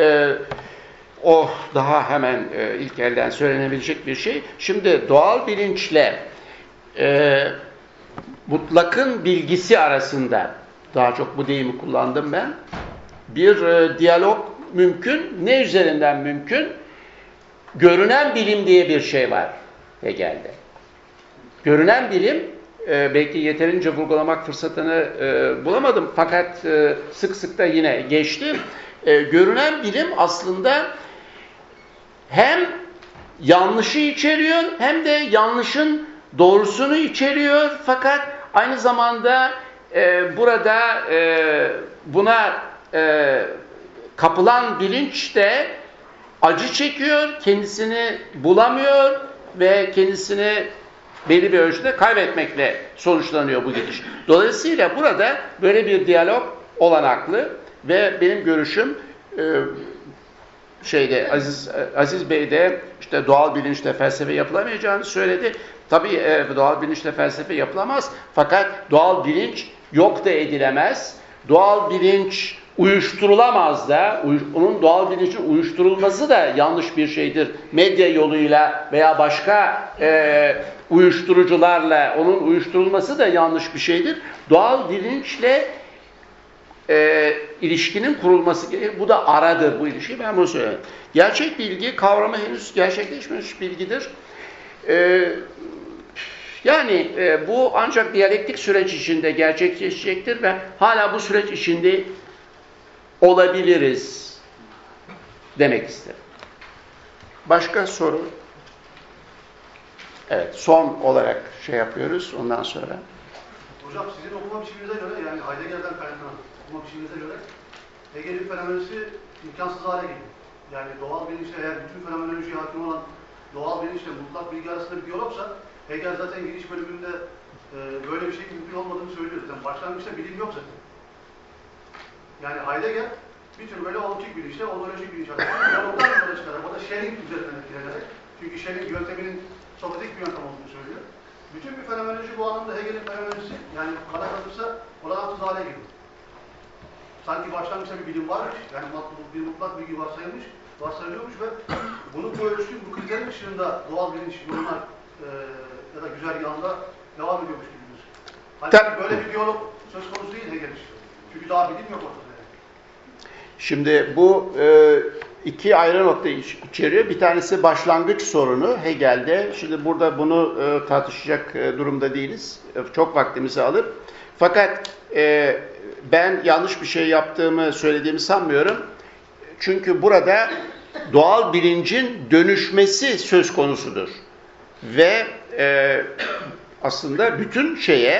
O daha hemen ilk elden söylenebilecek bir şey. Şimdi doğal bilinçle mutlakın bilgisi arasında, daha çok bu deyimi kullandım ben, bir diyalog mümkün. Ne üzerinden mümkün? Görünen bilim diye bir şey var Hegel'de. Görünen bilim, belki yeterince vurgulamak fırsatını bulamadım fakat sık sık da yine geçti. Görünen bilim aslında hem yanlışı içeriyor hem de yanlışın doğrusunu içeriyor fakat aynı zamanda burada buna kapılan bilinç de acı çekiyor, kendisini bulamıyor ve kendisini belli bir ölçüde kaybetmekle sonuçlanıyor bu gidiş. Dolayısıyla burada böyle bir diyalog olanaklı ve benim görüşüm Aziz Bey de işte doğal bilinçle felsefe yapılamayacağını söyledi. Tabii doğal bilinçle felsefe yapılamaz fakat doğal bilinç yok da edilemez. Doğal bilinç uyuşturulamaz da, onun doğal bilincin uyuşturulması da yanlış bir şeydir. Medya yoluyla veya başka uyuşturucularla onun uyuşturulması da yanlış bir şeydir. Doğal bilinçle ilişkinin kurulması gerekir. Bu da aradır bu ilişki. Ben bunu söyleyeyim. Gerçek bilgi kavramı henüz gerçekleşmemiş bilgidir. Yani bu ancak diyalektik süreç içinde gerçekleşecektir ve hala bu süreç içinde olabiliriz demek isterim. Başka soru? Evet, son olarak şey yapıyoruz ondan sonra. Hocam sizin okuma biçiminize göre, yani Heidegger'den kaynaklanan okuma biçiminize göre Hegel'in fenomenolojisi imkansız hale geliyor. Yani doğal bilinçle, eğer bütün fenomenolojiye hakim olan doğal bilinçle mutlak bilgi arasında bir diyalogsa, Hegel zaten giriş bölümünde böyle bir şey mümkün olmadığını söylüyor. Yani başlangıçta bilim yok zaten. Yani Heidegger bir tür böyle ontik bilinçle ontolojik bilinç arasında diyalogdan yola çıkarak, o da Schelling üzerinden etkilenerek, çünkü Schelling yönteminin somatik bir yöntem olduğunu söylüyor. Bütün bir fenomenoloji bu anlamda Hegel'in fenomenolojisi, yani bana kalırsa olanaksız hale geliyor. Sanki başlangıçta bir bilim varmış, yani bir mutlak bilgi varsayılıyormuş ve bunu bu ölçtüğün, bu kriterin ışığında doğal bilinç yoluna ya da güzergahında devam ediyormuş gibidir. Halbuki böyle bir diyalog söz konusu değil Hegel için. Çünkü daha bilim yok ortada. Şimdi bu iki ayrı nokta içeriyor. Bir tanesi başlangıç sorunu Hegel'de. Şimdi burada bunu tartışacak durumda değiliz. Çok vaktimizi alır. Fakat ben yanlış bir şey yaptığımı söylediğimi sanmıyorum. Çünkü burada doğal bilincin dönüşmesi söz konusudur. Ve aslında bütün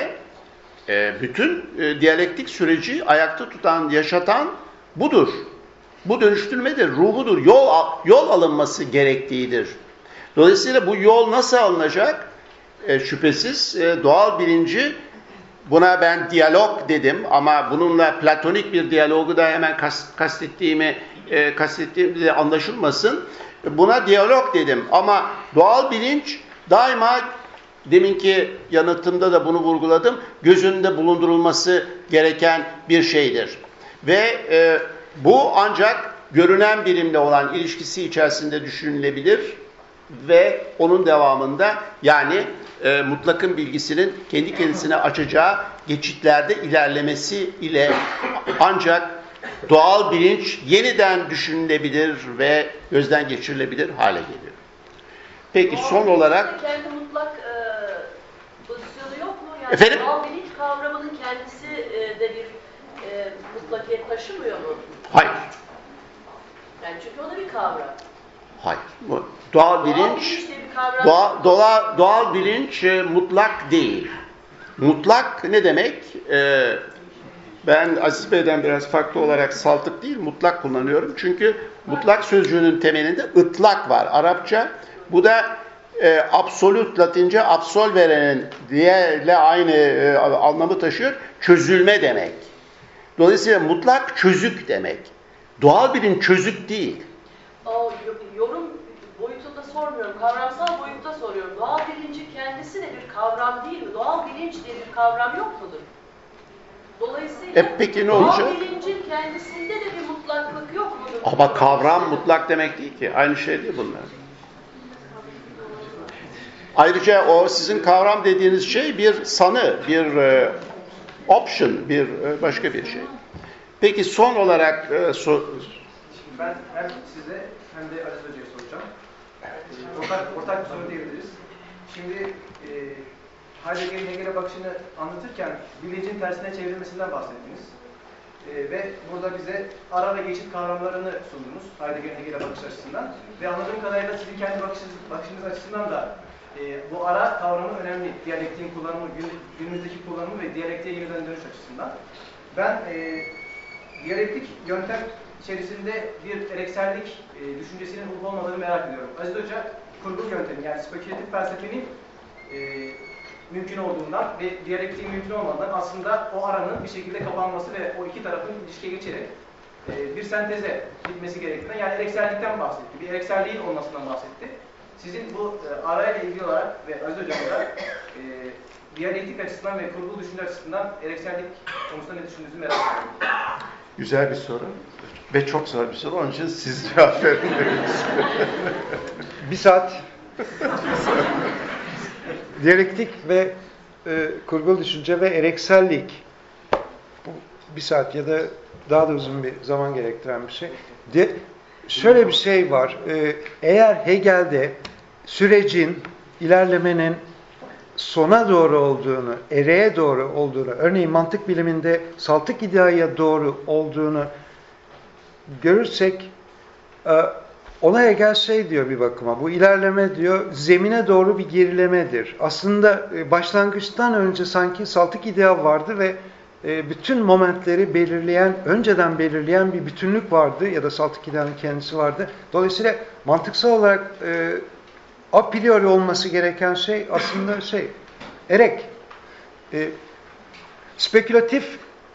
bütün diyalektik süreci ayakta tutan, yaşatan budur. Bu dönüştürmedir, ruhudur, yol alınması gerektiğidir. Dolayısıyla bu yol nasıl alınacak? Şüphesiz doğal bilinci, buna ben diyalog dedim ama bununla platonik bir diyalogu da hemen kastettiğim de anlaşılmasın. Buna diyalog dedim ama doğal bilinç daima, deminki yanıtımda da bunu vurguladım, göz önünde bulundurulması gereken bir şeydir. Ve bu ancak görünen bilimle olan ilişkisi içerisinde düşünülebilir ve onun devamında, yani mutlakın bilgisinin kendi kendisine açacağı geçitlerde ilerlemesi ile ancak doğal bilinç yeniden düşünülebilir ve gözden geçirilebilir hale geliyor. Peki son olarak... Kendi mutlak pozisyonu yok mu? Yani efendim? Doğal bilinç kavramının kendisi de bir mutlakiyet taşımıyor mu? Hayır. Yani çünkü o da bir kavram. Hayır. Doğal bilinç, bilinç diye bir kavram yok. doğal bilinç mutlak değil. Mutlak ne demek? Ben Aziz Bey'den biraz farklı olarak saltık değil, mutlak kullanıyorum. Çünkü mutlak sözcüğünün temelinde ıtlak var Arapça. Bu da absolut, Latince absolverenin diğerle aynı anlamı taşıyor. Çözülme demek. Dolayısıyla mutlak çözük demek. Doğal bilinç çözük değil. Yorum boyutunda sormuyorum, kavramsal boyutta soruyorum. Doğal bilincin kendisi de bir kavram değil mi? Doğal bilinç diye bir kavram yok mudur? Dolayısıyla peki ne doğal olacak? bilincin kendisinde de bir mutlaklık yok mudur? Ama kavram mutlak demek değil ki. Aynı şey değil bunlar. Ayrıca o sizin kavram dediğiniz şey bir sanı, bir option, bir başka bir şey. Peki son olarak ben hem size hem de Aziz Hoca'ya soracağım. Ortak bir soru diyebiliriz. Şimdi Heidegger'in Hegel'e bakışını anlatırken bilincin tersine çevrilmesinden bahsettiniz. Ve burada bize ara ve geçit kavramlarını sundunuz Heidegger'in Hegel'e bakış açısından. Ve anladığım kadarıyla sizin kendi bakışınız açısından da bu ara kavramı önemli. Diyalektiğin kullanımı, günümüzdeki kullanımı ve diyalektiğe yeniden dönüş açısından. Ben diyalektik yöntem içerisinde bir ereksellik düşüncesinin olup olmadığını merak ediyorum. Aziz Hoca kurgu yöntemi yani spekülatif felsefenin mümkün olduğundan ve diyalektiğin mümkün olmadan aslında o aranın bir şekilde kapanması ve o iki tarafın ilişkiye geçerek bir senteze gitmesi gerektiğinden yani ereksellikten bahsetti. Bir erekselliğin olmasından bahsetti. Sizin bu arayla ilgili olarak ve Aziz Hocam olarak diyalektik açısından ve kurgu düşünce açısından ereksellik konusunda ne düşündüğünüzü merak ediyorum. güzel bir soru ve çok zor bir soru. Onun için siz cevap verin. Bir saat diyalektik ve kurgulu düşünce ve ereksellik. Bu bir saat ya da daha da uzun bir zaman gerektiren bir şey. Şöyle bir şey var. Eğer Hegel'de sürecin, ilerlemenin sona doğru olduğunu, ereğe doğru olduğunu, örneğin mantık biliminde saltık ideaya doğru olduğunu görürsek, ona Hegel şey diyor bir bakıma, bu ilerleme diyor, zemine doğru bir gerilemedir. Aslında başlangıçtan önce sanki saltık idea vardı ve bütün momentleri belirleyen, önceden belirleyen bir bütünlük vardı ya da saltık ideanın kendisi vardı. Dolayısıyla mantıksal olarak a priori olması gereken şey aslında erek. Spekülatif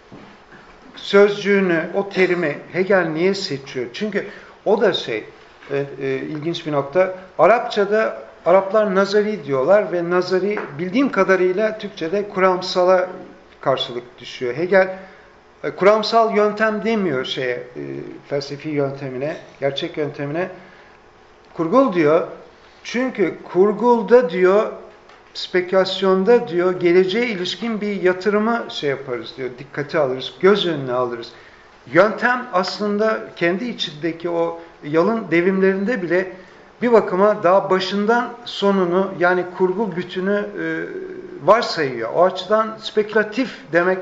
sözcüğünü, o terimi Hegel niye seçiyor? Çünkü o da ilginç bir nokta. Arapçada Araplar nazari diyorlar ve nazari bildiğim kadarıyla Türkçe'de kuramsala karşılık düşüyor. Hegel kuramsal yöntem demiyor felsefi yöntemine, gerçek yöntemine. Kurgul diyor. Çünkü kurgulda diyor, spekülasyonda diyor, geleceğe ilişkin bir yatırımı yaparız diyor, dikkate alırız, göz önüne alırız. Yöntem aslında kendi içindeki o yalın devimlerinde bile bir bakıma daha başından sonunu yani kurgu bütünü varsayıyor. O açıdan spekülatif demek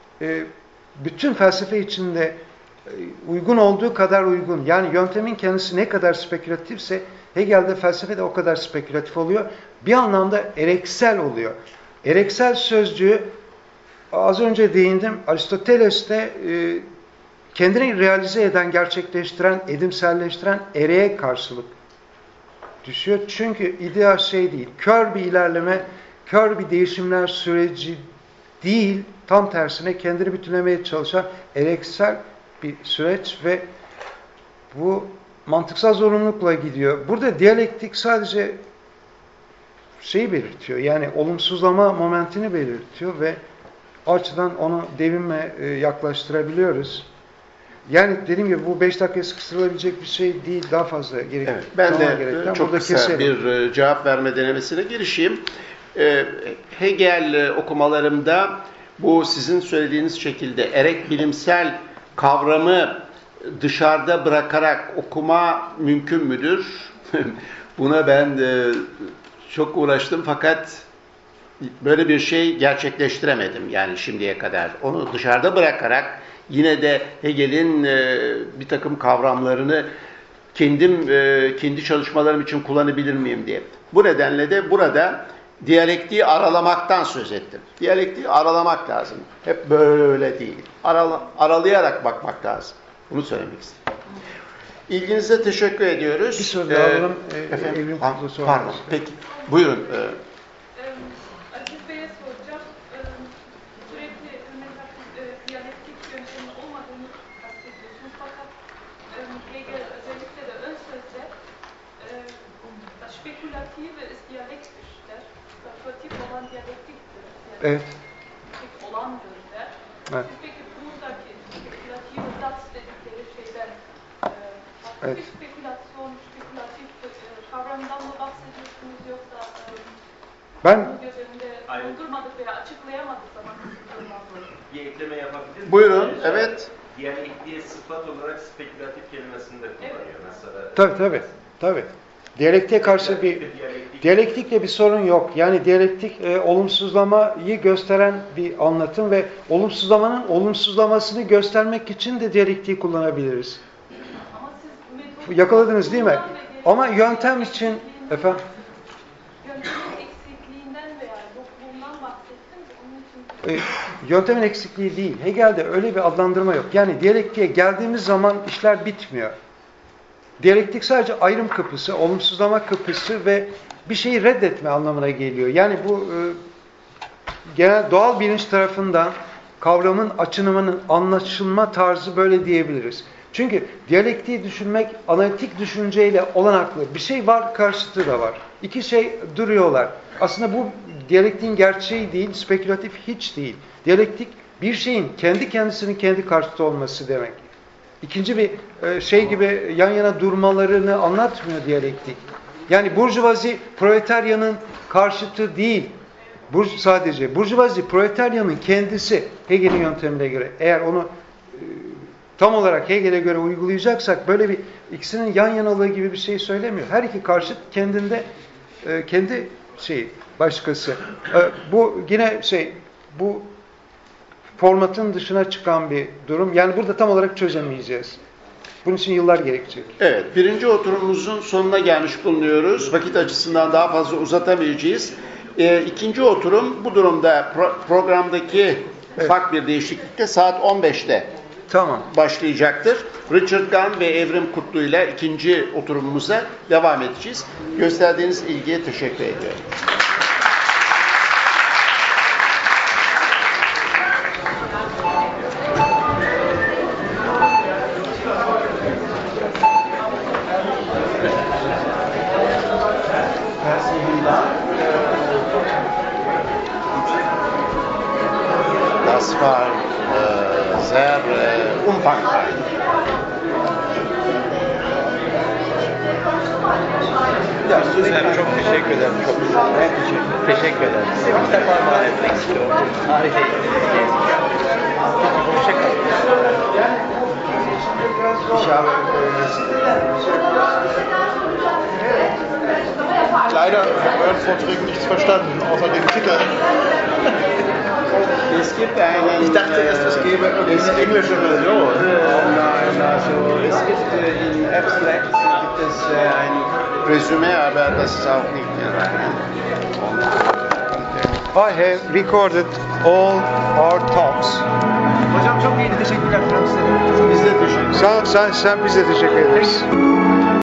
bütün felsefe içinde uygun olduğu kadar uygun. Yani yöntemin kendisi ne kadar spekülatifse Hegel'de felsefe de o kadar spekülatif oluyor. Bir anlamda ereksel oluyor. Ereksel sözcüğü az önce değindim. Aristoteles'te kendini realize eden, gerçekleştiren, edimselleştiren ereğe karşılık düşüyor. Çünkü idea değil, kör bir ilerleme, kör bir değişimler süreci değil, tam tersine kendini bütünlemeye çalışan ereksel bir süreç ve bu mantıksal zorunlulukla gidiyor. Burada diyalektik sadece belirtiyor, yani olumsuzlama momentini belirtiyor ve o açıdan onu devime yaklaştırabiliyoruz. Yani dediğim gibi bu 5 dakikaya sıkıştırılabilecek bir şey değil, daha fazla gerekir. Evet, ben de çok kısa bir cevap verme denemesine girişeyim. Hegel okumalarımda bu sizin söylediğiniz şekilde erek bilimsel kavramı dışarıda bırakarak okuma mümkün müdür? Buna ben çok uğraştım fakat böyle bir şey gerçekleştiremedim yani şimdiye kadar. Onu dışarıda bırakarak yine de Hegel'in bir takım kavramlarını kendi çalışmalarım için kullanabilir miyim diye. Bu nedenle de burada diyalektiği aralamaktan söz ettim. Diyalektiği aralamak lazım. Hep böyle değil. Aralayarak bakmak lazım. Bunu söylemek istedim. İlginize teşekkür ediyoruz. Bir soru daha alalım. Efendim, pardon. Peki. Buyurun. Aziz Bey'e soracağım. Sürekli diyalektik yöntemi olmadığını kastediyorsunuz. Fakat Hegel özellikle de ön sözde das Spekulative ist dialektisch der. Spekulatif olan diyalektiktir. Evet. Spekulatif olandır der. Evet. Peki buradaki spekulative das dedikleri şeyden Evet. bir spekülasyon, spekülatif kavramdan mı bahsediyorsunuz yoksa Ben göz önünde doldurmadık veya açıklayamadık zaman bir ekleme yapabilir miyim? Buyurun. Evet. Diyalektiğe sıfat olarak spekülatif kelimesini de kullanıyor mesela. Tabii. Diyalektiğe karşı diyalektikle bir sorun yok. Yani diyalektik olumsuzlamayı gösteren bir anlatım ve olumsuzlamanın olumsuzlamasını göstermek için de diyalektiği kullanabiliriz. ama siz Yakaladınız değil mi? Ama yöntem için efendim yöntemin eksikliğinden veya yokluğundan bahsettiniz. Onun için yöntemin eksikliği değil. Hegel'de öyle bir adlandırma yok. Yani diyalektiğe geldiğimiz zaman işler bitmiyor. Diyalektik sadece ayrım kapısı, olumsuzlama kapısı ve bir şeyi reddetme anlamına geliyor. Yani bu genel doğal bilinç tarafından kavramın açınımının anlaşılma tarzı böyle diyebiliriz. Çünkü diyalektiği düşünmek analitik düşünceyle olanaklı. Bir şey var, karşıtı da var. İki şey duruyorlar. Aslında bu diyalektiğin gerçeği değil, spekülatif hiç değil. Diyalektik bir şeyin kendi kendisinin kendi karşıtı olması demek. İkinci bir şey gibi yan yana durmalarını anlatmıyor diyalektik. Yani burjuvazi proletaryanın karşıtı değil. Sadece burjuvazi proletaryanın kendisi Hegel'in yöntemine göre. Eğer onu tam olarak Hegel'e göre uygulayacaksak böyle bir ikisinin yan yanalığı gibi bir şey söylemiyor. Her iki karşıt kendinde kendi şeyi başkası. Bu yine bu formatın dışına çıkan bir durum. Yani burada tam olarak çözemeyeceğiz. Bunun için yıllar gerekecek. Evet, birinci oturumumuzun sonuna gelmiş bulunuyoruz. Vakit açısından daha fazla uzatamayacağız. İkinci oturum bu durumda programdaki ufak bir değişiklikle saat 15'te başlayacaktır. Richard Gunn ve Evrim Kutlu ile ikinci oturumumuza devam edeceğiz. Gösterdiğiniz ilgiye teşekkür ediyorum. Das war sehr umfangreich. Ya Suzer çok teşekkür ederim. Çok teşekkür ederim. Size bir defa armağan etmek istiyorum. Harika. Hoşçakalın. Leider habe ich Vorträgen nichts verstanden, außer den Titel. Es gibt einen, Ich dachte erst, es gäbe eine englische Version. Nein, also es gibt in Abstract gibt es ein Resümee, aber das ist auch nicht mehr. I have recorded all our talks. Hocam çok iyiydi. Teşekkürler. Biz de teşekkür ederiz. Sen bize teşekkür ederiz.